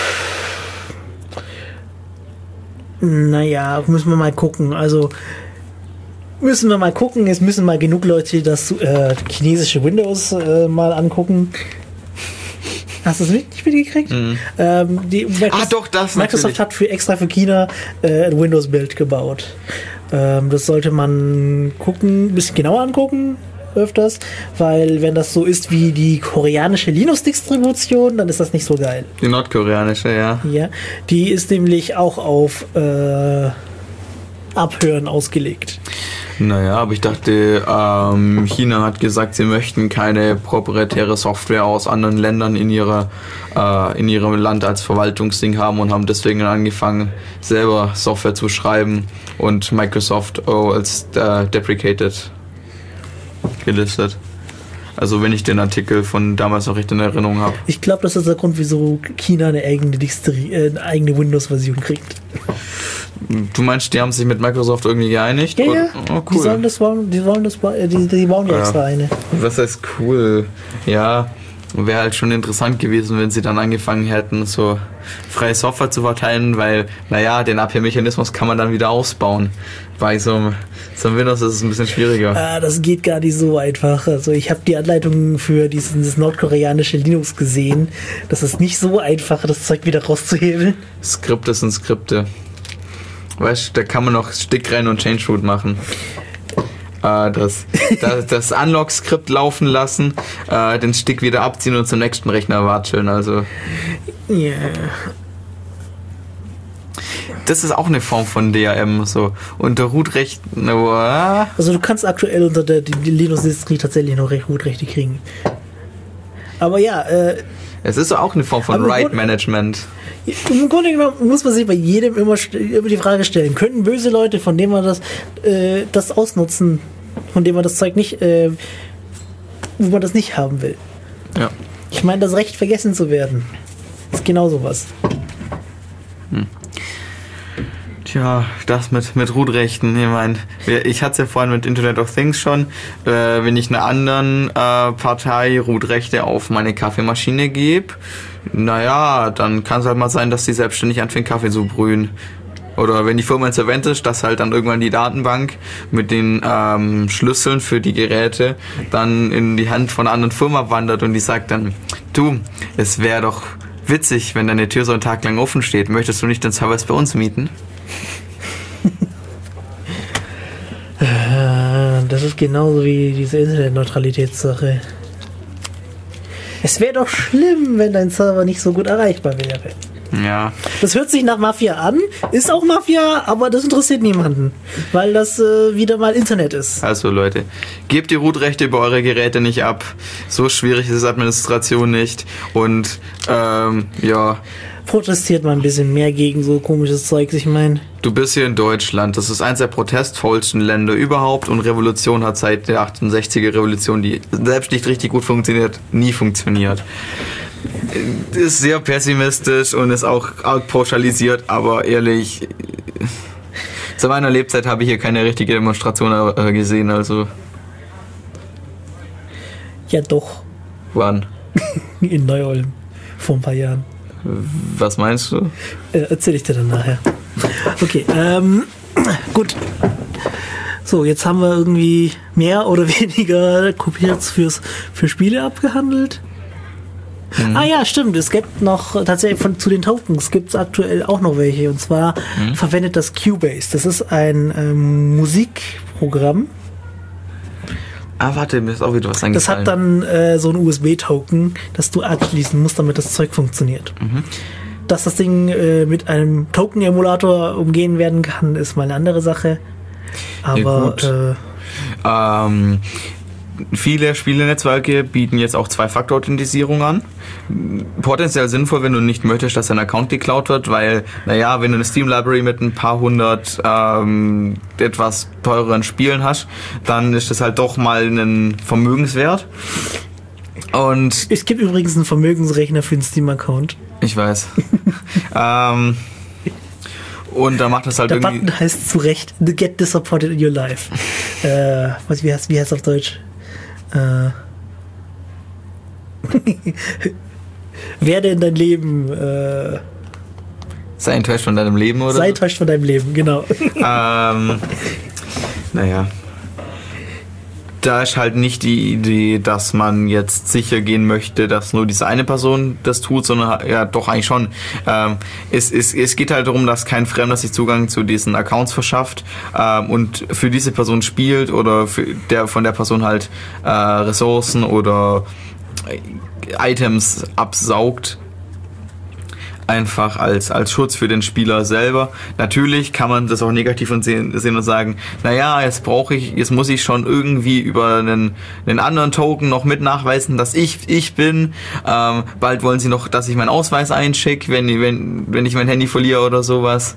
Naja, müssen wir mal gucken. Also müssen wir mal gucken. Es müssen mal genug Leute das äh, chinesische Windows äh, mal angucken. Hast du es nicht mitgekriegt? Mhm. Ähm, die Microsoft, ah, doch, das Microsoft natürlich. hat für extra für China äh, ein Windows-Bild gebaut. Ähm, das sollte man gucken, ein bisschen genauer angucken. Öfters, weil wenn das so ist wie die koreanische Linux-Distribution, dann ist das nicht so geil. Die nordkoreanische, ja. Ja, die ist nämlich auch auf äh, Abhören ausgelegt. Naja, aber ich dachte, ähm, China hat gesagt, sie möchten keine proprietäre Software aus anderen Ländern in ihrer äh, in ihrem Land als Verwaltungsding haben und haben deswegen angefangen, selber Software zu schreiben und Microsoft oh, als äh, deprecated gelistet. Also wenn ich den Artikel von damals noch recht in Erinnerung habe. Ich glaube, das ist der Grund, wieso China eine eigene, Distri- äh, eine eigene Windows-Version kriegt. Du meinst, die haben sich mit Microsoft irgendwie geeinigt? Ja, ja. Oh, cool. Die sollen das bauen, die wollen das bauen, äh, die, die bauen ja Ja. extra eine. Was heißt cool? Ja, wäre halt schon interessant gewesen, wenn sie dann angefangen hätten, so freie Software zu verteilen, weil, naja, den A P I-Mechanismus kann man dann wieder ausbauen. Bei so einem, so einem Windows ist es ein bisschen schwieriger. Ah, das geht gar nicht so einfach. Also ich habe die Anleitung für dieses nordkoreanische Linux gesehen. Das ist nicht so einfach, das Zeug wieder rauszuhebeln. Skripte sind Skripte. Weißt du, da kann man noch Stick rein und Change Root machen. Äh, das das, das Unlock-Skript laufen lassen, äh, den Stick wieder abziehen und zum nächsten Rechner watscheln. Also Ja. das ist auch eine Form von D R M. So. Unter Root-Recht. Also du kannst aktuell unter der die, die Linux-Distri tatsächlich noch recht gut Rechte kriegen. Aber ja, äh, Es ist auch eine Form von Aber Write gut- Management. im Grunde genommen muss man sich bei jedem immer st- immer die Frage stellen, könnten böse Leute, von denen man das, äh, das ausnutzen, von denen man das Zeug nicht, äh, wo man das nicht haben will. Ja. Ich meine, das Recht vergessen zu werden, ist genau sowas. Tja, das mit, mit Root-Rechten. Ich meine, ich hatte es ja vorhin mit Internet of Things schon. Äh, wenn ich einer anderen äh, Partei Root-Rechte auf meine Kaffeemaschine gebe, naja, dann kann es halt mal sein, dass die selbstständig anfängt, Kaffee zu brühen. Oder wenn die Firma insolvent ist, dass halt dann irgendwann die Datenbank mit den ähm, Schlüsseln für die Geräte dann in die Hand von einer anderen Firma wandert und die sagt dann, du, es wäre doch witzig, wenn deine Tür so einen Tag lang offen steht. Möchtest du nicht den Service bei uns mieten? Äh, das ist genauso wie diese Internetneutralitätssache. Es wäre doch schlimm, wenn dein Server nicht so gut erreichbar wäre. Ja. Das hört sich nach Mafia an, ist auch Mafia, aber das interessiert niemanden, weil das äh, wieder mal Internet ist. Also Leute, gebt die Root-Rechte über eure Geräte nicht ab. So schwierig ist Administration nicht. Und ähm, ja, Protestiert mal ein bisschen mehr gegen so komisches Zeug, ich meine. du bist hier in Deutschland. Das ist eins der protestvollsten Länder überhaupt. Und Revolution hat seit der achtundsechziger Revolution, die selbst nicht richtig gut funktioniert, nie funktioniert. Ist sehr pessimistisch und ist auch arg pauschalisiert, aber ehrlich, zu meiner Lebzeit habe ich hier keine richtige Demonstration äh, gesehen, also Ja doch, wann? in Neu-Ulm, vor ein paar Jahren. Was meinst du? Äh, erzähl ich dir dann nachher. Okay, ähm, gut. So, jetzt haben wir irgendwie mehr oder weniger Kopierschutz fürs, für Spiele abgehandelt. Mhm. Ah ja, stimmt. Es gibt noch tatsächlich von zu den Tokens gibt es aktuell auch noch welche. Und zwar mhm. verwendet das Cubase. Das ist ein ähm, Musikprogramm. Ah, warte, mir ist auch wieder was eingefallen. Das hat dann äh, so ein U S B-Token, das du anschließen musst, damit das Zeug funktioniert. Mhm. Dass das Ding äh, mit einem Token-Emulator umgehen werden kann, ist mal eine andere Sache. Aber ja, äh, ähm, viele Spielenetzwerke bieten jetzt auch Zwei-Faktor-Authentisierung an. Potenziell sinnvoll, wenn du nicht möchtest, dass dein Account geklaut wird, weil, naja, wenn du eine Steam-Library mit ein paar hundert ähm, etwas teureren Spielen hast, dann ist das halt doch mal ein Vermögenswert. Und es gibt übrigens einen Vermögensrechner für den Steam-Account. Ich weiß. ähm, und da macht das halt Der irgendwie... Der Button heißt zu Recht Get Disappointed in Your Life. äh, was, wie heißt wie heißt auf Deutsch? Äh, werde in dein Leben... Äh, sei enttäuscht von deinem Leben, oder? Sei enttäuscht von deinem Leben, genau. ähm, naja. Da ist halt nicht die Idee, dass man jetzt sicher gehen möchte, dass nur diese eine Person das tut, sondern ja doch eigentlich schon. Ähm, es, es, es geht halt darum, dass kein Fremder sich Zugang zu diesen Accounts verschafft ähm, und für diese Person spielt oder für der von der Person halt äh, Ressourcen oder Items absaugt. Einfach als, als Schutz für den Spieler selber. Natürlich kann man das auch negativ sehen, sehen und sagen, naja, jetzt brauche ich, jetzt muss ich schon irgendwie über einen, einen anderen Token noch mit nachweisen, dass ich ich bin. Ähm, bald wollen sie noch, dass ich meinen Ausweis einschicke, wenn, wenn, wenn ich mein Handy verliere oder sowas.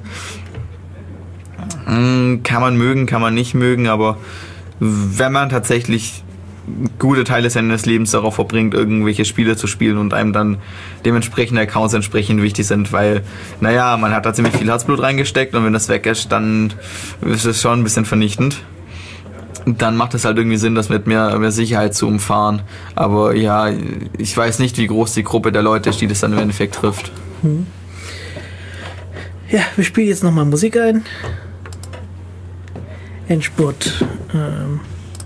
Hm, kann man mögen, kann man nicht mögen, aber wenn man tatsächlich gute Teile seines Lebens darauf verbringt, irgendwelche Spiele zu spielen und einem dann dementsprechende Accounts entsprechend wichtig sind, weil, naja, man hat da ziemlich viel Herzblut reingesteckt und wenn das weg ist, dann ist es schon ein bisschen vernichtend. Dann macht es halt irgendwie Sinn, das mit mehr, mehr Sicherheit zu umfahren. Aber ja, ich weiß nicht, wie groß die Gruppe der Leute ist, die das dann im Endeffekt trifft. Hm. Ja, wir spielen jetzt nochmal Musik ein. Endspurt. Ähm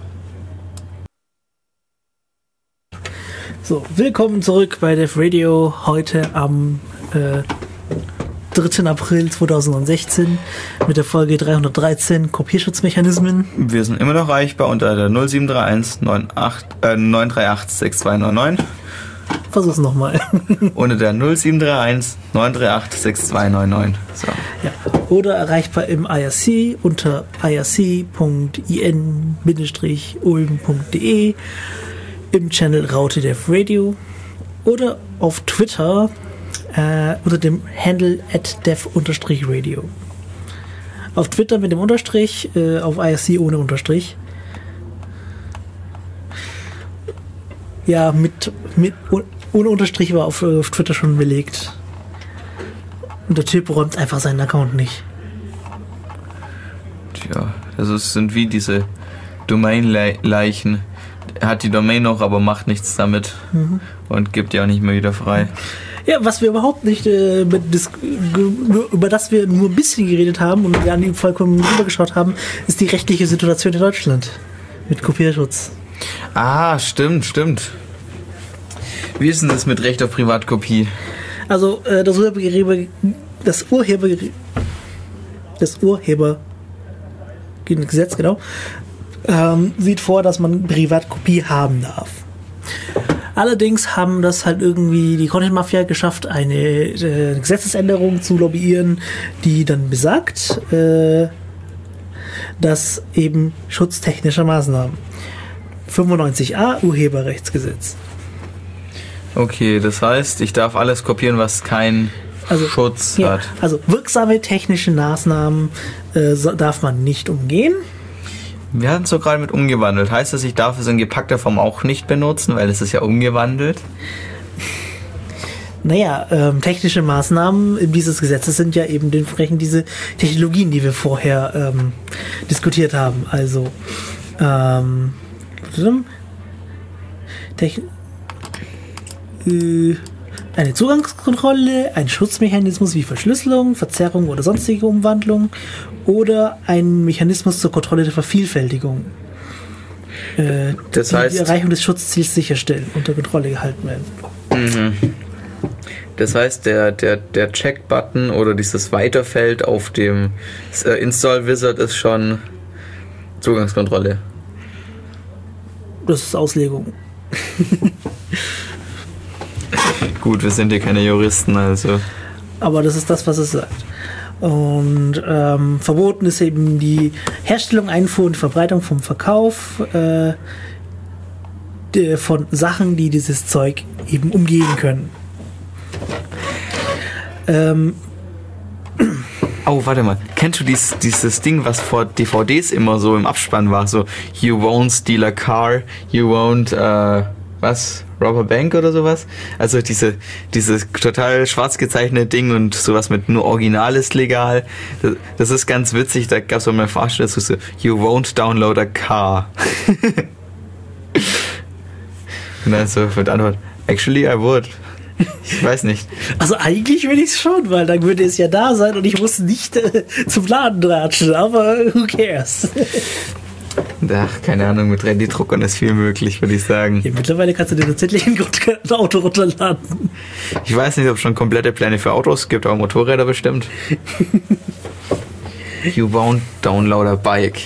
So, willkommen zurück bei Dev Radio, heute am äh, dritten April zweitausendsechzehn mit der Folge dreihundertdreizehn Kopierschutzmechanismen. Wir sind immer noch erreichbar unter der null sieben drei eins neun drei acht sechs zwei neun neun. Versuch's nochmal. Unter der null sieben drei eins neun drei acht sechs zwei neun neun. So. Ja. Oder erreichbar im I R C unter i r c punkt i n ulm punkt d e, im Channel Raute Dev Radio oder auf Twitter äh, unter dem Handle at dev-radio. Auf Twitter mit dem Unterstrich, äh, auf I R C ohne Unterstrich. Ja, mit, mit ohne Unterstrich war auf, auf Twitter schon belegt. Und der Typ räumt einfach seinen Account nicht. Tja, also es sind wie diese Domain-Leichen. Er hat die Domain noch, aber macht nichts damit mhm. und gibt die auch nicht mehr wieder frei. Ja, was wir überhaupt nicht, äh, über das wir nur ein bisschen geredet haben und wir an die vollkommen rübergeschaut haben, ist die rechtliche Situation in Deutschland mit Kopierschutz. Ah, stimmt, stimmt. Wie ist denn das mit Recht auf Privatkopie? Also äh, das Urheber, das Urheber, das Urhebergesetz, genau, ähm, sieht vor, dass man Privatkopie haben darf. Allerdings haben das halt irgendwie die Content Mafia geschafft, eine äh, Gesetzesänderung zu lobbyieren, die dann besagt, äh, dass eben schutztechnische Maßnahmen. fünfundneunzig a Urheberrechtsgesetz. Okay, das heißt, ich darf alles kopieren, was keinen also, Schutz ja, hat. Also wirksame technische Maßnahmen äh, so, darf man nicht umgehen. Wir hatten es so gerade mit umgewandelt. Heißt das, ich darf es in gepackter Form auch nicht benutzen, weil es ist ja umgewandelt? Naja, ähm, technische Maßnahmen dieses Gesetzes sind ja eben entsprechend diese Technologien, die wir vorher ähm, diskutiert haben. Also ähm, Techn- äh, eine Zugangskontrolle, ein Schutzmechanismus wie Verschlüsselung, Verzerrung oder sonstige Umwandlung oder ein Mechanismus zur Kontrolle der Vervielfältigung. Äh, das die heißt, die Erreichung des Schutzziels sicherstellen, unter Kontrolle gehalten werden. Mhm. Das heißt, der, der, der Check-Button oder dieses Weiterfeld auf dem äh, Install-Wizard ist schon Zugangskontrolle. Das ist Auslegung. Gut, wir sind hier keine Juristen, also. Aber das ist das, was es sagt. Und ähm, verboten ist eben die Herstellung, Einfuhr und Verbreitung vom Verkauf äh, de, von Sachen, die dieses Zeug eben umgehen können. Ähm, Oh, warte mal. Kennst du dies, dieses Ding, was vor D V Ds immer so im Abspann war? So, you won't steal a car, you won't, äh, was? Rob a bank oder sowas? Also diese, dieses total schwarz gezeichnete Ding und sowas mit nur Original ist legal. Das, das ist ganz witzig. Da gab es auch mal eine Vorstellung, so, you won't download a car. Und dann so für die Antwort, actually I would. Ich weiß nicht. Also eigentlich will ich es schon, weil dann würde es ja da sein und ich muss nicht äh, zum Laden ratschen, aber who cares? Ach, keine Ahnung, mit drei D-Druckern ist viel möglich, würde ich sagen. Ja, mittlerweile kannst du dir tatsächlich ein Auto runterladen. Ich weiß nicht, ob es schon komplette Pläne für Autos gibt, aber Motorräder bestimmt. You won't download a bike.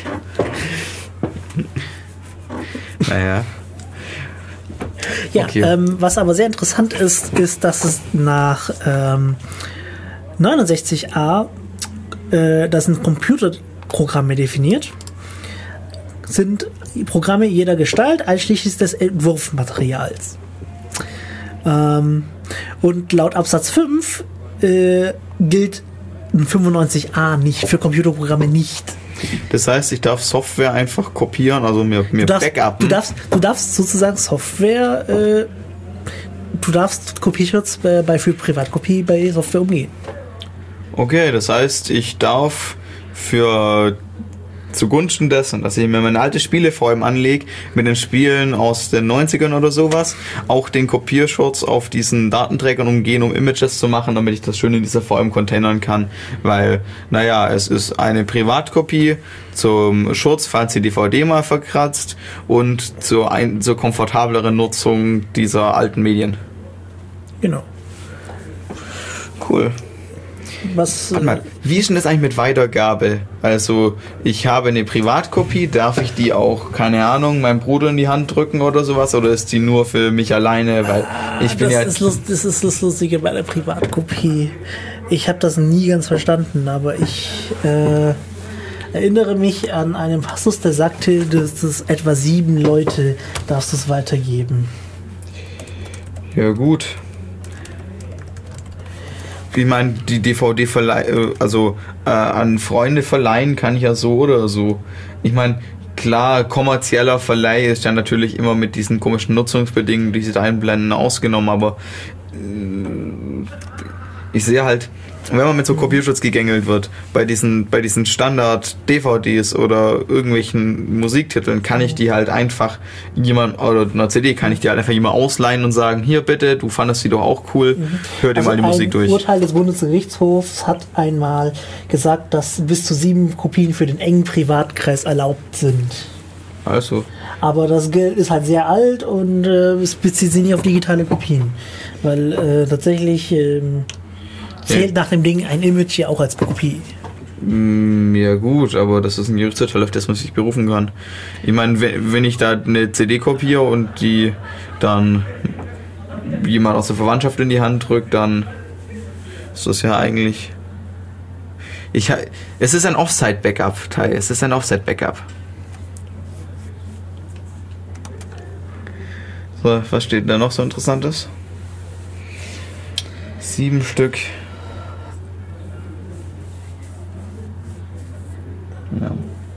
Naja. Ja, okay. ähm, was aber sehr interessant ist, ist, dass es nach ähm, neunundsechzig a, äh, das sind Computerprogramme definiert, sind Programme jeder Gestalt, einschließlich des Entwurfsmaterials. Ähm, und laut Absatz fünf äh, gilt fünfundneunzig a nicht, für Computerprogramme nicht. Das heißt, ich darf Software einfach kopieren, also mir, mir Du darfst, backuppen. du, darfst, du darfst sozusagen Software, äh, du darfst Kopierschutz bei, bei für Privatkopie bei Software umgehen. Okay, das heißt, ich darf für zugunsten dessen, dass ich mir meine alte Spiele vor allem anlege, mit den Spielen aus den neunzigern oder sowas, auch den Kopierschutz auf diesen Datenträgern umgehen, um Images zu machen, damit ich das schön in dieser V M containern kann, weil, naja, es ist eine Privatkopie zum Schutz, falls die D V D mal verkratzt und zur, ein, zur komfortableren Nutzung dieser alten Medien. Genau. Cool. Was, Warte mal, wie ist denn das eigentlich mit Weitergabe? Also, ich habe eine Privatkopie, darf ich die auch, keine Ahnung, meinem Bruder in die Hand drücken oder sowas? Oder ist die nur für mich alleine? Weil ich bin das, ja. ist lust, das ist das Lustige bei der Privatkopie. Ich habe das nie ganz verstanden, aber ich äh, erinnere mich an einen Passus, der sagte, dass es etwa sieben Leute darfst du es weitergeben. Ja, gut. Ich meine, die D V D verleihen, also äh, an Freunde verleihen kann ich ja so oder so. Ich meine, klar, kommerzieller Verleih ist ja natürlich immer mit diesen komischen Nutzungsbedingungen, die sie da einblenden, ausgenommen, aber äh, ich sehe halt, wenn man mit so Kopierschutz gegängelt wird, bei diesen, bei diesen Standard-D V Ds oder irgendwelchen Musiktiteln, kann ich die halt einfach jemand, oder einer C D kann ich die halt einfach jemand ausleihen und sagen, hier bitte, du fandest die doch auch cool, hör dir Also mal die Musik durch. Ein Urteil des Bundesgerichtshofs hat einmal gesagt, dass bis zu sieben Kopien für den engen Privatkreis erlaubt sind. Also. Aber das Geld ist halt sehr alt und äh, es bezieht sich nicht auf digitale Kopien. Weil äh, tatsächlich ähm, zählt nach dem Ding ein Image ja auch als Kopie. Ja gut, aber das ist ein Gerichtsurteil, auf das man sich berufen kann. Ich meine, wenn ich da eine C D kopiere und die dann jemand aus der Verwandtschaft in die Hand drückt, dann ist das ja eigentlich... Ich, es ist ein Offsite-Backup, Teil. Es ist ein Offsite-Backup. So, was steht da noch so Interessantes? Sieben Stück. Ja.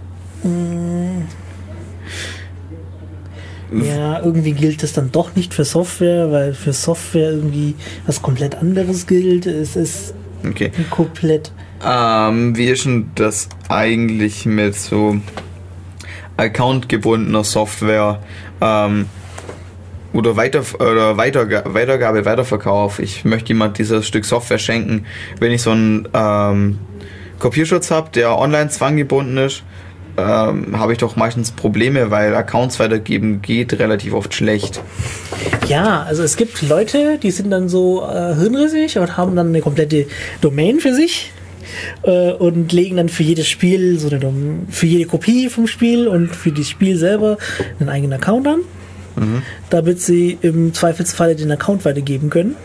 Ja, irgendwie gilt das dann doch nicht für Software, weil für Software irgendwie was komplett anderes gilt. Es ist Okay. komplett... Ähm, wie ist denn das eigentlich mit so accountgebundener Software ähm, oder, Weiter oder Weiterga Weitergabe, Weiterverkauf? Ich möchte jemand dieses Stück Software schenken. Wenn ich so ein ähm, Kopierschutz habe, der online zwanggebunden ist, ähm, habe ich doch meistens Probleme, weil Accounts weitergeben geht relativ oft schlecht. Ja, also es gibt Leute, die sind dann so äh, hirnrissig und haben dann eine komplette Domain für sich äh, und legen dann für jedes Spiel so eine Dom- für jede Kopie vom Spiel und für das Spiel selber einen eigenen Account an, mhm. damit sie im Zweifelsfalle den Account weitergeben können.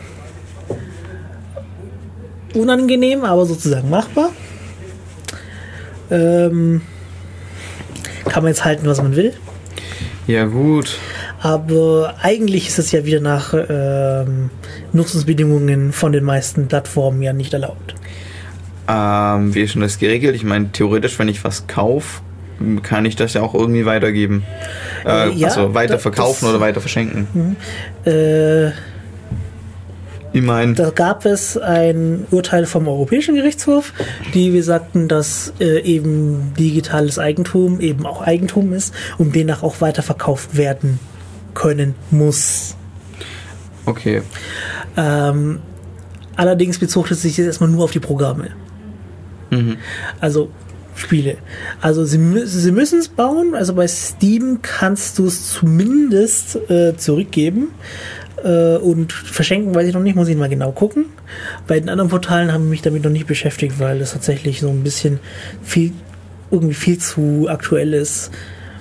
Unangenehm, aber sozusagen machbar. Ähm, kann man jetzt halten, was man will. Ja, gut. Aber eigentlich ist es ja wieder nach ähm, Nutzungsbedingungen von den meisten Plattformen ja nicht erlaubt. Ähm, wie ist denn das geregelt? Ich meine, theoretisch, wenn ich was kaufe, kann ich das ja auch irgendwie weitergeben. Äh, ja, also weiter das, verkaufen das, oder weiter verschenken. Mhm. Äh, ich meine, da gab es ein Urteil vom Europäischen Gerichtshof, die wir sagten, dass äh, eben digitales Eigentum eben auch Eigentum ist und demnach auch weiterverkauft werden können muss. Okay. Ähm, allerdings bezog es sich jetzt erstmal nur auf die Programme. Mhm. Also Spiele. Also sie, mü- sie müssen es bauen, also bei Steam kannst du es zumindest äh, zurückgeben äh, und verschenken, weiß ich noch nicht, muss ich mal genau gucken. Bei den anderen Portalen haben wir mich damit noch nicht beschäftigt, weil das tatsächlich so ein bisschen viel, irgendwie viel zu aktuell ist.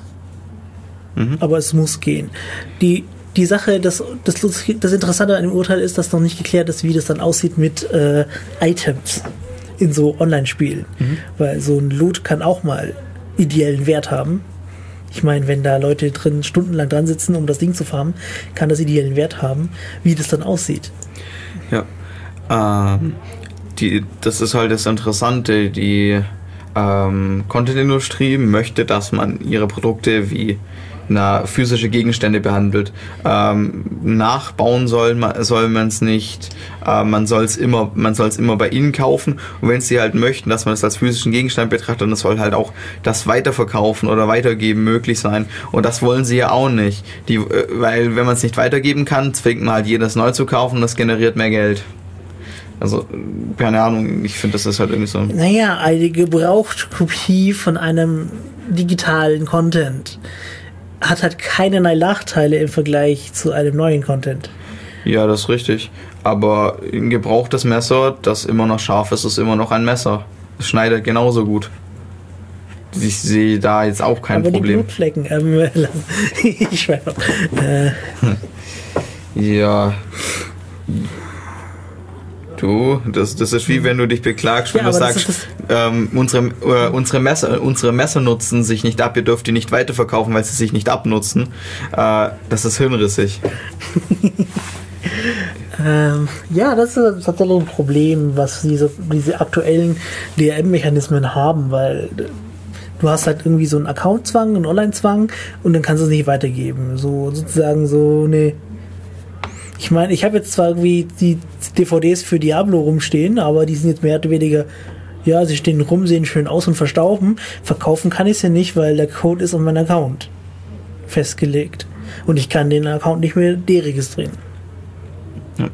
Mhm. Aber es muss gehen. Die, die Sache, das, das, das Interessante an dem Urteil ist, dass noch nicht geklärt ist, wie das dann aussieht mit äh, Items in so Online-Spielen. Mhm. Weil so ein Loot kann auch mal ideellen Wert haben. Ich meine, wenn da Leute drin stundenlang dran sitzen, um das Ding zu farmen, kann das ideellen Wert haben, wie das dann aussieht. Ja. Ähm, die, das ist halt das Interessante. Die ähm, Content-Industrie möchte, dass man ihre Produkte wie na, physische Gegenstände behandelt. Ähm, nachbauen soll man soll man es nicht. Äh, man soll es immer, man soll es immer bei ihnen kaufen. Und wenn sie halt möchten, dass man es als physischen Gegenstand betrachtet, dann soll halt auch das Weiterverkaufen oder Weitergeben möglich sein. Und das wollen sie ja auch nicht. Die, äh, weil wenn man es nicht weitergeben kann, zwingt man halt jedes neu zu kaufen und das generiert mehr Geld. Also, keine Ahnung, ich finde, das ist halt irgendwie so. Naja, eine Gebrauchtkopie von einem digitalen Content hat halt keinerlei Nachteile im Vergleich zu einem neuen Content. Ja, das ist richtig. Aber ein gebrauchtes Messer, das immer noch scharf ist, ist immer noch ein Messer. Es schneidet genauso gut. Ich sehe da jetzt auch kein Aber Problem. Die Blutflecken, ähm, ich schwöre. Äh. Ja. Du, das, das ist wie wenn du dich beklagst, wenn ja, du sagst, ähm, unsere, äh, unsere, Messer, unsere Messer nutzen sich nicht ab, ihr dürft die nicht weiterverkaufen, weil sie sich nicht abnutzen. Äh, das ist hirnrissig. ähm, ja, das ist tatsächlich ein Problem, was diese, diese aktuellen D R M-Mechanismen haben, weil du hast halt irgendwie so einen Account-Zwang, einen Online-Zwang und dann kannst du es nicht weitergeben. So sozusagen so eine. Ich meine, ich habe jetzt zwar irgendwie die D V Ds für Diablo rumstehen, aber die sind jetzt mehr oder weniger, ja, sie stehen rum, sehen schön aus und verstauben. Verkaufen kann ich sie nicht, weil der Code ist auf meinem Account festgelegt. Und ich kann den Account nicht mehr deregistrieren. Ja.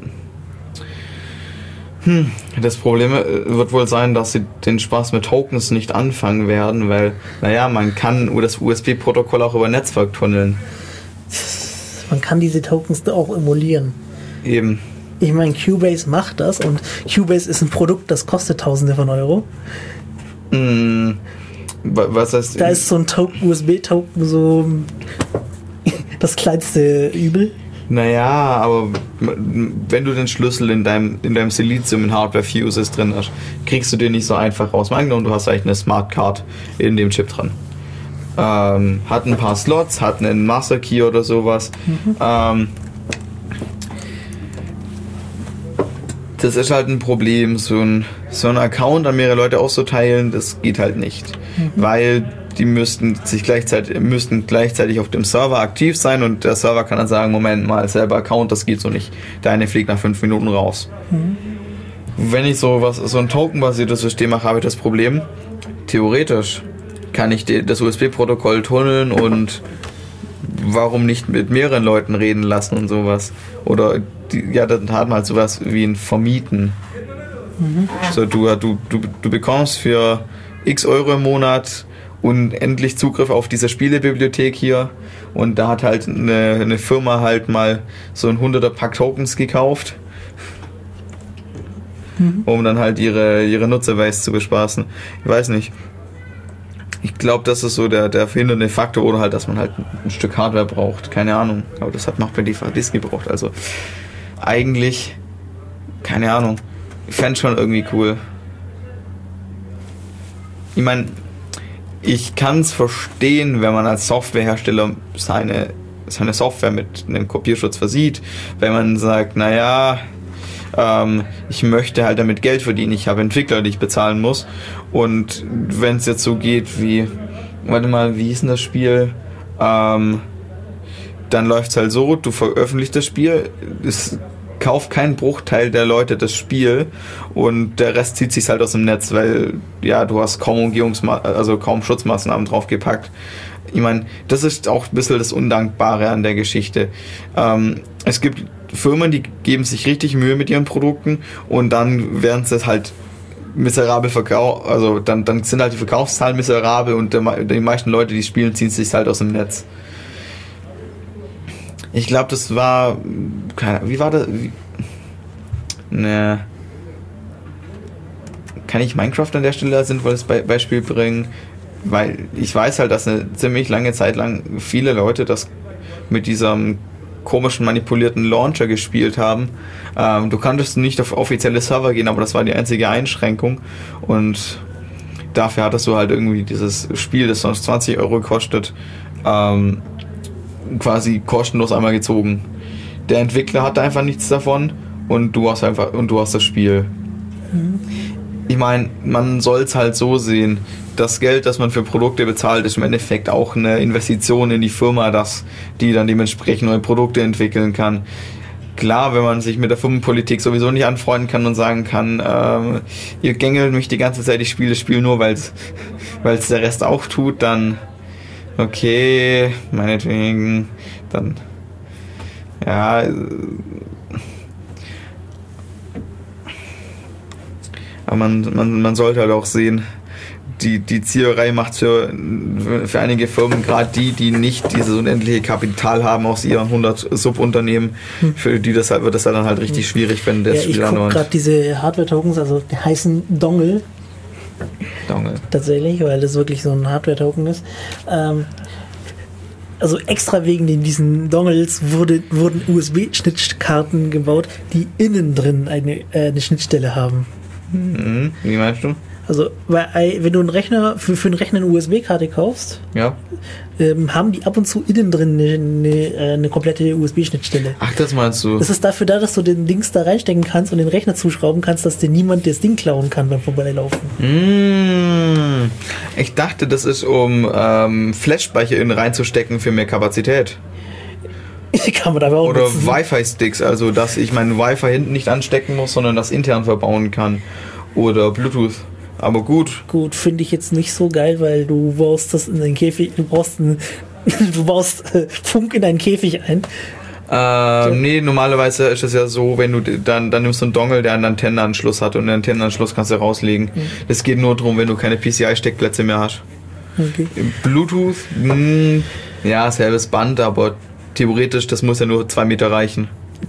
Hm, das Problem wird wohl sein, dass sie den Spaß mit Tokens nicht anfangen werden, weil, naja, man kann das U S B-Protokoll auch über Netzwerk tunneln. Man kann diese Tokens auch emulieren. Eben. Ich meine, Cubase macht das und Cubase ist ein Produkt, das kostet Tausende von Euro. Mm, was heißt? Da ist so ein Token, U S B-Token so das kleinste Übel. Naja, aber wenn du den Schlüssel in deinem, in deinem Silizium in Hardware Fuses drin hast, kriegst du den nicht so einfach raus. Angenommen, du hast eigentlich eine Smart Card in dem Chip dran. Ähm, hat ein paar Slots, hat einen Master Key oder sowas. Mhm. Ähm, das ist halt ein Problem, so ein, so ein Account an mehrere Leute auszuteilen, das geht halt nicht. Mhm. Weil die müssten sich gleichzeitig, müssten gleichzeitig auf dem Server aktiv sein und der Server kann dann sagen, Moment mal, selber Account, das geht so nicht. Deine fliegt nach fünf Minuten raus. Mhm. Wenn ich so was, so ein Token-basiertes System mache, habe ich das Problem, theoretisch kann ich das U S B-Protokoll tunneln und warum nicht mit mehreren Leuten reden lassen und sowas. Oder, die, ja, dann hat man halt sowas wie ein Vermieten. Mhm. So, du, du, du, du bekommst für x Euro im Monat unendlich Zugriff auf diese Spielebibliothek hier, und da hat halt eine, eine Firma halt mal so ein hunderter Pack Tokens gekauft, mhm. um dann halt ihre, ihre Nutzerbase zu bespaßen. Ich weiß nicht. Ich glaube, das ist so der, der verhindernde Faktor, oder halt, dass man halt ein Stück Hardware braucht. Keine Ahnung. Aber das hat man bei D V Ds gebraucht. Also eigentlich, keine Ahnung. Ich fände es schon irgendwie cool. Ich meine, ich kann es verstehen, wenn man als Softwarehersteller seine, seine Software mit einem Kopierschutz versieht. Wenn man sagt, naja, ähm, ich möchte halt damit Geld verdienen. Ich habe Entwickler, die ich bezahlen muss. Und wenn es jetzt so geht wie, warte mal, wie hieß denn das Spiel? Ähm, dann läuft es halt so, du veröffentlichst das Spiel, es kauft kein Bruchteil der Leute das Spiel und der Rest zieht sich halt aus dem Netz, weil ja, du hast kaum Umgehungsma- also kaum Schutzmaßnahmen draufgepackt. Ich meine, das ist auch ein bisschen das Undankbare an der Geschichte. Ähm, es gibt Firmen, die geben sich richtig Mühe mit ihren Produkten und dann werden sie halt miserabel verkauft, also dann, dann sind halt die Verkaufszahlen miserabel und der, die meisten Leute, die spielen, ziehen sich halt aus dem Netz. Ich glaube, das war, keine, wie war das? Wie, ne, kann ich Minecraft an der Stelle als sinnvolles Be- Beispiel bringen? Weil ich weiß halt, dass eine ziemlich lange Zeit lang viele Leute das mit diesem komischen manipulierten Launcher gespielt haben. Ähm, du konntest nicht auf offizielle Server gehen, aber das war die einzige Einschränkung und dafür hattest du halt irgendwie dieses Spiel, das sonst zwanzig Euro kostet, ähm, quasi kostenlos einmal gezogen. Der Entwickler hatte einfach nichts davon und du hast einfach und du hast das Spiel. Mhm. Ich meine, man soll es halt so sehen, das Geld, das man für Produkte bezahlt, ist im Endeffekt auch eine Investition in die Firma, dass die dann dementsprechend neue Produkte entwickeln kann. Klar, wenn man sich mit der Firmenpolitik sowieso nicht anfreunden kann und sagen kann, ähm, ihr gängelt mich die ganze Zeit, ich spiele das Spiel nur, weil es der Rest auch tut, dann okay, meinetwegen, dann ja, aber man, man, man sollte halt auch sehen, die, die Zieherei macht für, für einige Firmen, gerade die, die nicht dieses unendliche Kapital haben aus ihren hundert Subunternehmen, hm. für die das halt, wird das dann halt richtig schwierig, wenn der ja, Spiel anläuft. Ich gucke gerade diese Hardware-Tokens, also die heißen Dongle. Dongle. Tatsächlich, weil das wirklich so ein Hardware-Token ist. Ähm, also extra wegen diesen Dongles wurde, wurden U S B-Schnittkarten gebaut, die innen drin eine, äh, eine Schnittstelle haben. Mhm. Wie meinst du? Also, weil, wenn du einen Rechner für, für einen Rechner eine U S B-Karte kaufst, ja. ähm, haben die ab und zu innen drin eine, eine, eine komplette U S B-Schnittstelle. Ach, das meinst du? Das ist dafür da, dass du den Dings da reinstecken kannst und den Rechner zuschrauben kannst, dass dir niemand das Ding klauen kann beim Vorbeilaufen. Mmh. Ich dachte, das ist, um ähm, Flash-Speicher innen reinzustecken für mehr Kapazität. Kann man aber auch Oder Wi-Fi-Sticks, also dass ich meinen Wi-Fi hinten nicht anstecken muss, sondern das intern verbauen kann. Oder Bluetooth. Aber gut. Gut, finde ich jetzt nicht so geil, weil du baust das in den Käfig, du brauchst einen, du baust äh, Funk in deinen Käfig ein. Ähm, so. Nee, normalerweise ist es ja so, wenn du dann, dann nimmst du einen Dongle, der einen Antennenanschluss hat und den Antennenanschluss kannst du rauslegen. Mhm. Das geht nur darum, wenn du keine P C I-Steckplätze mehr hast. Okay. Bluetooth, mh, ja, selbes Band, aber theoretisch, das muss ja nur zwei Meter reichen.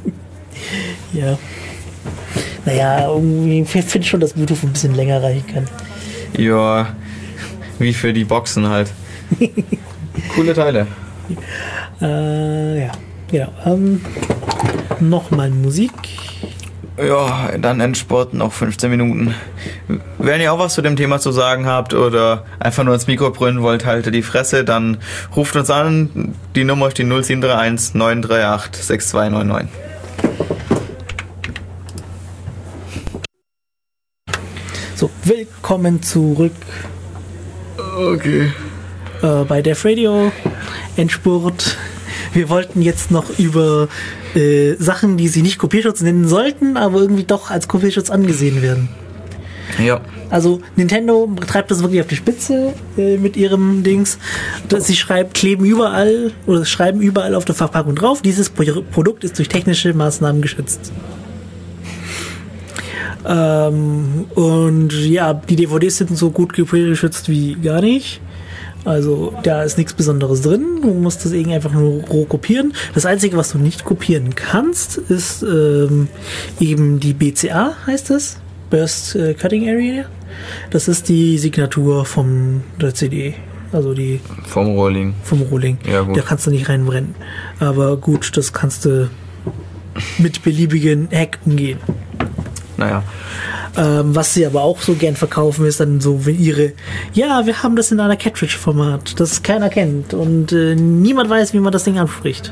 Ja. Naja, irgendwie finde ich schon, dass Bluetooth ein bisschen länger reichen kann. Ja, wie für die Boxen halt. Coole Teile. Äh, ja, genau. Ähm, Nochmal Musik. Ja, dann Endsport, noch fünfzehn Minuten. Wenn ihr auch was zu dem Thema zu sagen habt oder einfach nur ins Mikro brüllen wollt, haltet die Fresse, dann ruft uns an. Die Nummer ist die null sieben drei eins neun drei acht sechs zwei neun neun. So, willkommen zurück. Okay. Äh, bei Def Radio, Endspurt. Wir wollten jetzt noch über äh, Sachen, die sie nicht Kopierschutz nennen sollten, aber irgendwie doch als Kopierschutz angesehen werden. Ja. Also Nintendo treibt das wirklich auf die Spitze äh, mit ihrem Dings. Sie schreibt, kleben überall oder schreiben überall auf der Verpackung drauf, dieses Pro- Produkt ist durch technische Maßnahmen geschützt. Ähm, und ja, die D V Ds sind so gut kopiergeschützt wie gar nicht. Also da ist nichts Besonderes drin. Du musst das irgendwie einfach nur roh kopieren. Das Einzige, was du nicht kopieren kannst, ist ähm, eben die B C A, heißt es. Burst äh, Cutting Area. Das ist die Signatur vom der C D. Also die vom Rohling. Vom Rohling. Ja, gut. Da kannst du nicht reinbrennen. Aber gut, das kannst du mit beliebigen Hack umgehen. Naja. Ähm, was sie aber auch so gern verkaufen, ist dann so wie ihre, ja, wir haben das in einer Cartridge-Format, das keiner kennt und äh, niemand weiß, wie man das Ding anspricht.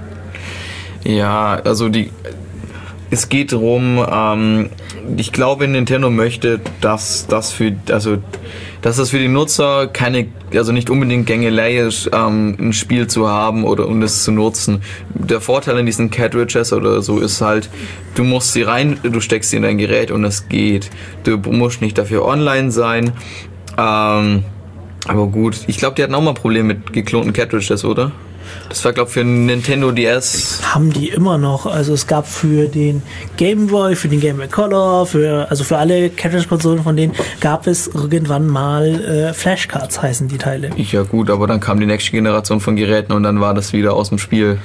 Ja, also die es geht darum, ähm, ich glaube, Nintendo möchte, dass das für, also dass das für die Nutzer keine, also nicht unbedingt Gängelei ist, ähm, ein Spiel zu haben oder um es zu nutzen. Der Vorteil in diesen Cartridges oder so ist halt, du musst sie rein, du steckst sie in dein Gerät und es geht. Du musst nicht dafür online sein. Ähm, aber gut, ich glaube, die hatten auch mal Probleme mit geklonten Cartridges, oder? Das war, glaube ich, für Nintendo D S. Haben die immer noch. Also es gab für den Game Boy, für den Game Boy Color, für, also für alle Cartridge-Konsolen von denen gab es irgendwann mal äh, Flashcards, heißen die Teile. Ja gut, aber dann kam die nächste Generation von Geräten und dann war das wieder aus dem Spiel.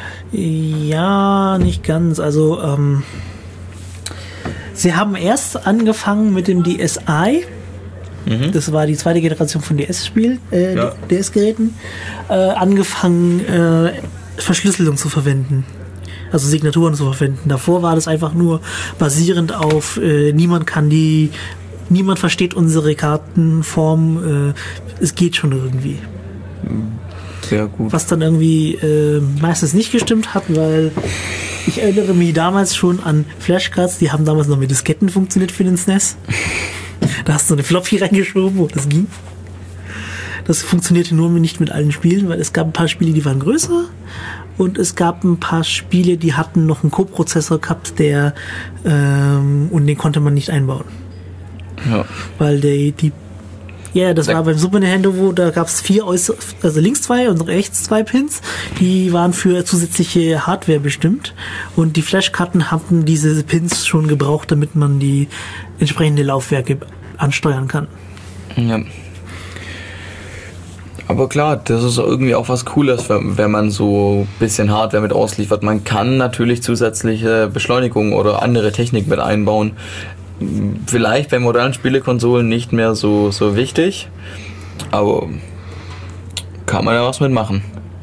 Ja, nicht ganz. Also ähm, sie haben erst angefangen mit dem D S i. Mhm. Das war die zweite Generation von D S-Spiel, äh, ja. D S-Geräten, äh, angefangen äh, Verschlüsselung zu verwenden. Also Signaturen zu verwenden. Davor war das einfach nur basierend auf äh, niemand kann die, niemand versteht unsere Kartenform, äh, es geht schon irgendwie. Sehr gut. Was dann irgendwie äh, meistens nicht gestimmt hat, weil ich erinnere mich damals schon an Flashcards, die haben damals noch mit Disketten funktioniert für den S N E S. Da hast du eine Floppy reingeschoben und das ging. Das funktionierte nur nicht mit allen Spielen, weil es gab ein paar Spiele, die waren größer und es gab ein paar Spiele, die hatten noch einen Co-Prozessor gehabt, der ähm, und den konnte man nicht einbauen. Ja. Weil der, die ja, das war beim Super Nintendo, wo da gab es vier, äußer, also links zwei und rechts zwei Pins, die waren für zusätzliche Hardware bestimmt und die Flashkarten hatten diese Pins schon gebraucht, damit man die entsprechende Laufwerke ansteuern kann. Ja. Aber klar, das ist irgendwie auch was Cooles, wenn man so ein bisschen Hardware mit ausliefert. Man kann natürlich zusätzliche Beschleunigung oder andere Technik mit einbauen. Vielleicht bei modernen Spielekonsolen nicht mehr so, so wichtig, aber kann man ja was mitmachen.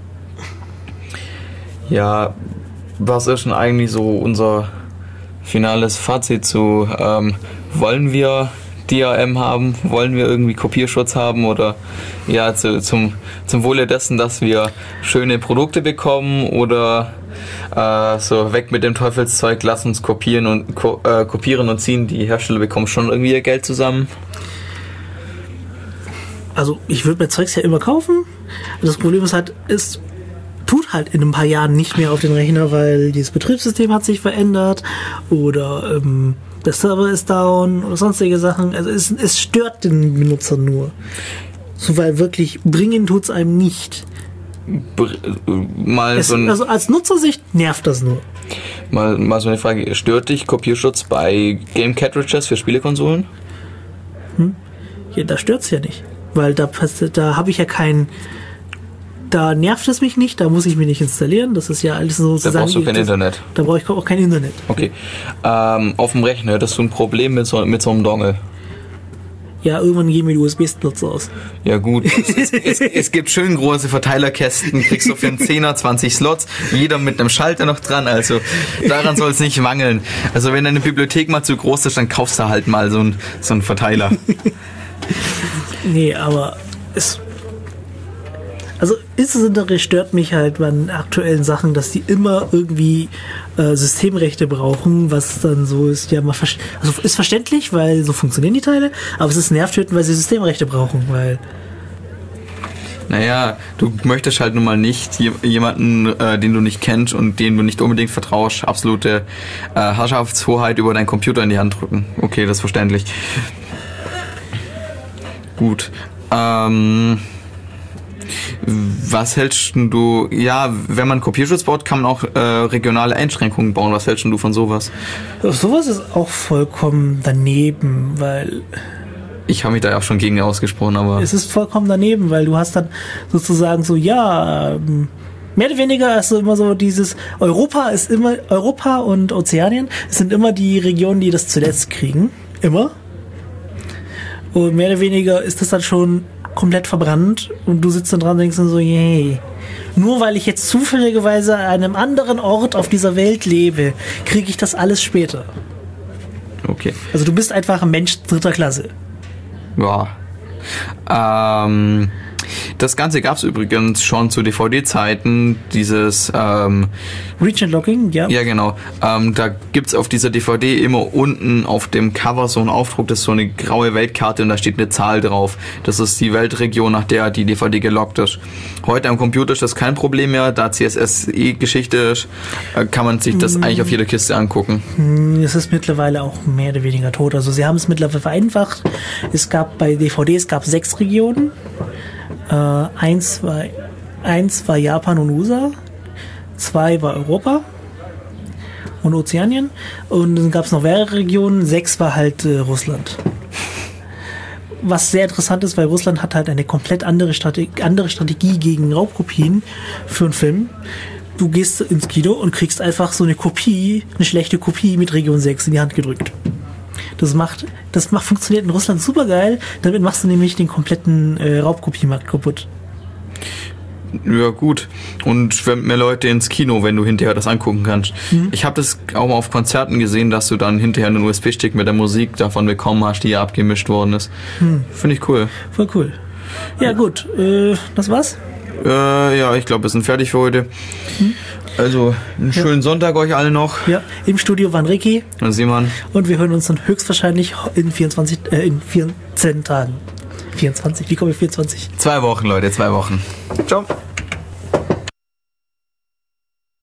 Ja, was ist denn eigentlich so unser finales Fazit zu, ähm, wollen wir D R M haben, wollen wir irgendwie Kopierschutz haben oder ja, zu, zum, zum Wohle dessen, dass wir schöne Produkte bekommen oder äh, so weg mit dem Teufelszeug, lass uns kopieren und ko- äh, kopieren und ziehen, die Hersteller bekommen schon irgendwie ihr Geld zusammen. Also ich würde mir Zeugs ja immer kaufen. Das Problem ist halt, es tut halt in ein paar Jahren nicht mehr auf den Rechner, weil dieses Betriebssystem hat sich verändert oder ähm, der Server ist down oder sonstige Sachen. Also es, es stört den Benutzer nur. So, weil wirklich bringen tut's einem nicht. Mal es, so ein, also als Nutzersicht nervt das nur. Mal, mal so eine Frage, stört dich Kopierschutz bei Game Cartridges für Spielekonsolen? Hm? Ja, da stört's ja nicht. Weil da, da habe ich ja kein... Da nervt es mich nicht, da muss ich mir nicht installieren. Das ist ja alles so... Da brauchst du kein das, Internet. Da brauche ich auch kein Internet. Okay. Ähm, auf dem Rechner hattest du ein Problem mit so, mit so einem Dongle? Ja, irgendwann gehen mir die U S B-Slots aus. Ja gut, es, es, es, es gibt schön große Verteilerkästen, kriegst du für einen Zehner zwanzig Slots, jeder mit einem Schalter noch dran, also daran soll es nicht mangeln. Also wenn deine Bibliothek mal zu groß ist, dann kaufst du halt mal so einen, so einen Verteiler. Nee, aber es... Also insbesondere stört mich halt bei den aktuellen Sachen, dass die immer irgendwie äh, Systemrechte brauchen, was dann so ist, ja, mal ver- also ist verständlich, weil so funktionieren die Teile, aber es ist nervtötend, weil sie Systemrechte brauchen, weil... Naja, du möchtest halt nun mal nicht jemanden, äh, den du nicht kennst und den du nicht unbedingt vertraust, absolute äh, Herrschaftshoheit über deinen Computer in die Hand drücken. Okay, das ist verständlich. Gut. Ähm... Was hältst du, ja, wenn man Kopierschutz baut, kann man auch äh, regionale Einschränkungen bauen. Was hältst du von sowas? Sowas ist auch vollkommen daneben, weil... Ich habe mich da ja auch schon gegen ausgesprochen, aber... Es ist vollkommen daneben, weil du hast dann sozusagen so, ja... Ähm, mehr oder weniger ist so immer so dieses, Europa ist immer, Europa und Ozeanien sind immer die Regionen, die das zuletzt kriegen. Immer. Und mehr oder weniger ist das dann schon komplett verbrannt und du sitzt dann dran und denkst dann so, yay. Nur weil ich jetzt zufälligerweise an einem anderen Ort auf dieser Welt lebe, kriege ich das alles später. Okay. Also du bist einfach ein Mensch dritter Klasse. Ja. Ähm... Das Ganze gab es übrigens schon zu D V D-Zeiten, dieses ähm, Region Locking, ja. Ja, genau. Ähm, da gibt's auf dieser D V D immer unten auf dem Cover so einen Aufdruck, das ist so eine graue Weltkarte und da steht eine Zahl drauf. Das ist die Weltregion, nach der die D V D gelockt ist. Heute am Computer ist das kein Problem mehr, da C S S eh Geschichte ist, äh, kann man sich das mm. eigentlich auf jeder Kiste angucken. Es ist mittlerweile auch mehr oder weniger tot. Also sie haben es mittlerweile vereinfacht. Es gab bei D V D, es gab sechs Regionen. Äh, eins, war, eins war Japan und U S A, zwei war Europa und Ozeanien und dann gab es noch mehrere Regionen, sechs war halt äh, Russland. Was sehr interessant ist, weil Russland hat halt eine komplett andere, Strate- andere Strategie gegen Raubkopien für einen Film. Du gehst ins Kino und kriegst einfach so eine Kopie, eine schlechte Kopie mit Region sechs in die Hand gedrückt. Das macht, das macht, funktioniert in Russland super geil. Damit machst du nämlich den kompletten äh, Raubkopiemarkt kaputt. Ja, gut. Und wenn mehr Leute ins Kino, wenn du hinterher das angucken kannst. Mhm. Ich habe das auch mal auf Konzerten gesehen, dass du dann hinterher einen U S B-Stick mit der Musik davon bekommen hast, die ja abgemischt worden ist. Mhm. Finde ich cool. Voll cool. Ja, gut. Äh, das war's? Äh, ja, ich glaube, wir sind fertig für heute. Mhm. Also, einen schönen ja. Sonntag euch alle noch. Ja, im Studio waren Ricky und Simon. Und wir hören uns dann höchstwahrscheinlich in vierundzwanzig, äh, in vierzehn Tagen. vierundzwanzig, wie komme ich vierundzwanzig? Zwei Wochen, Leute, zwei Wochen. Ciao.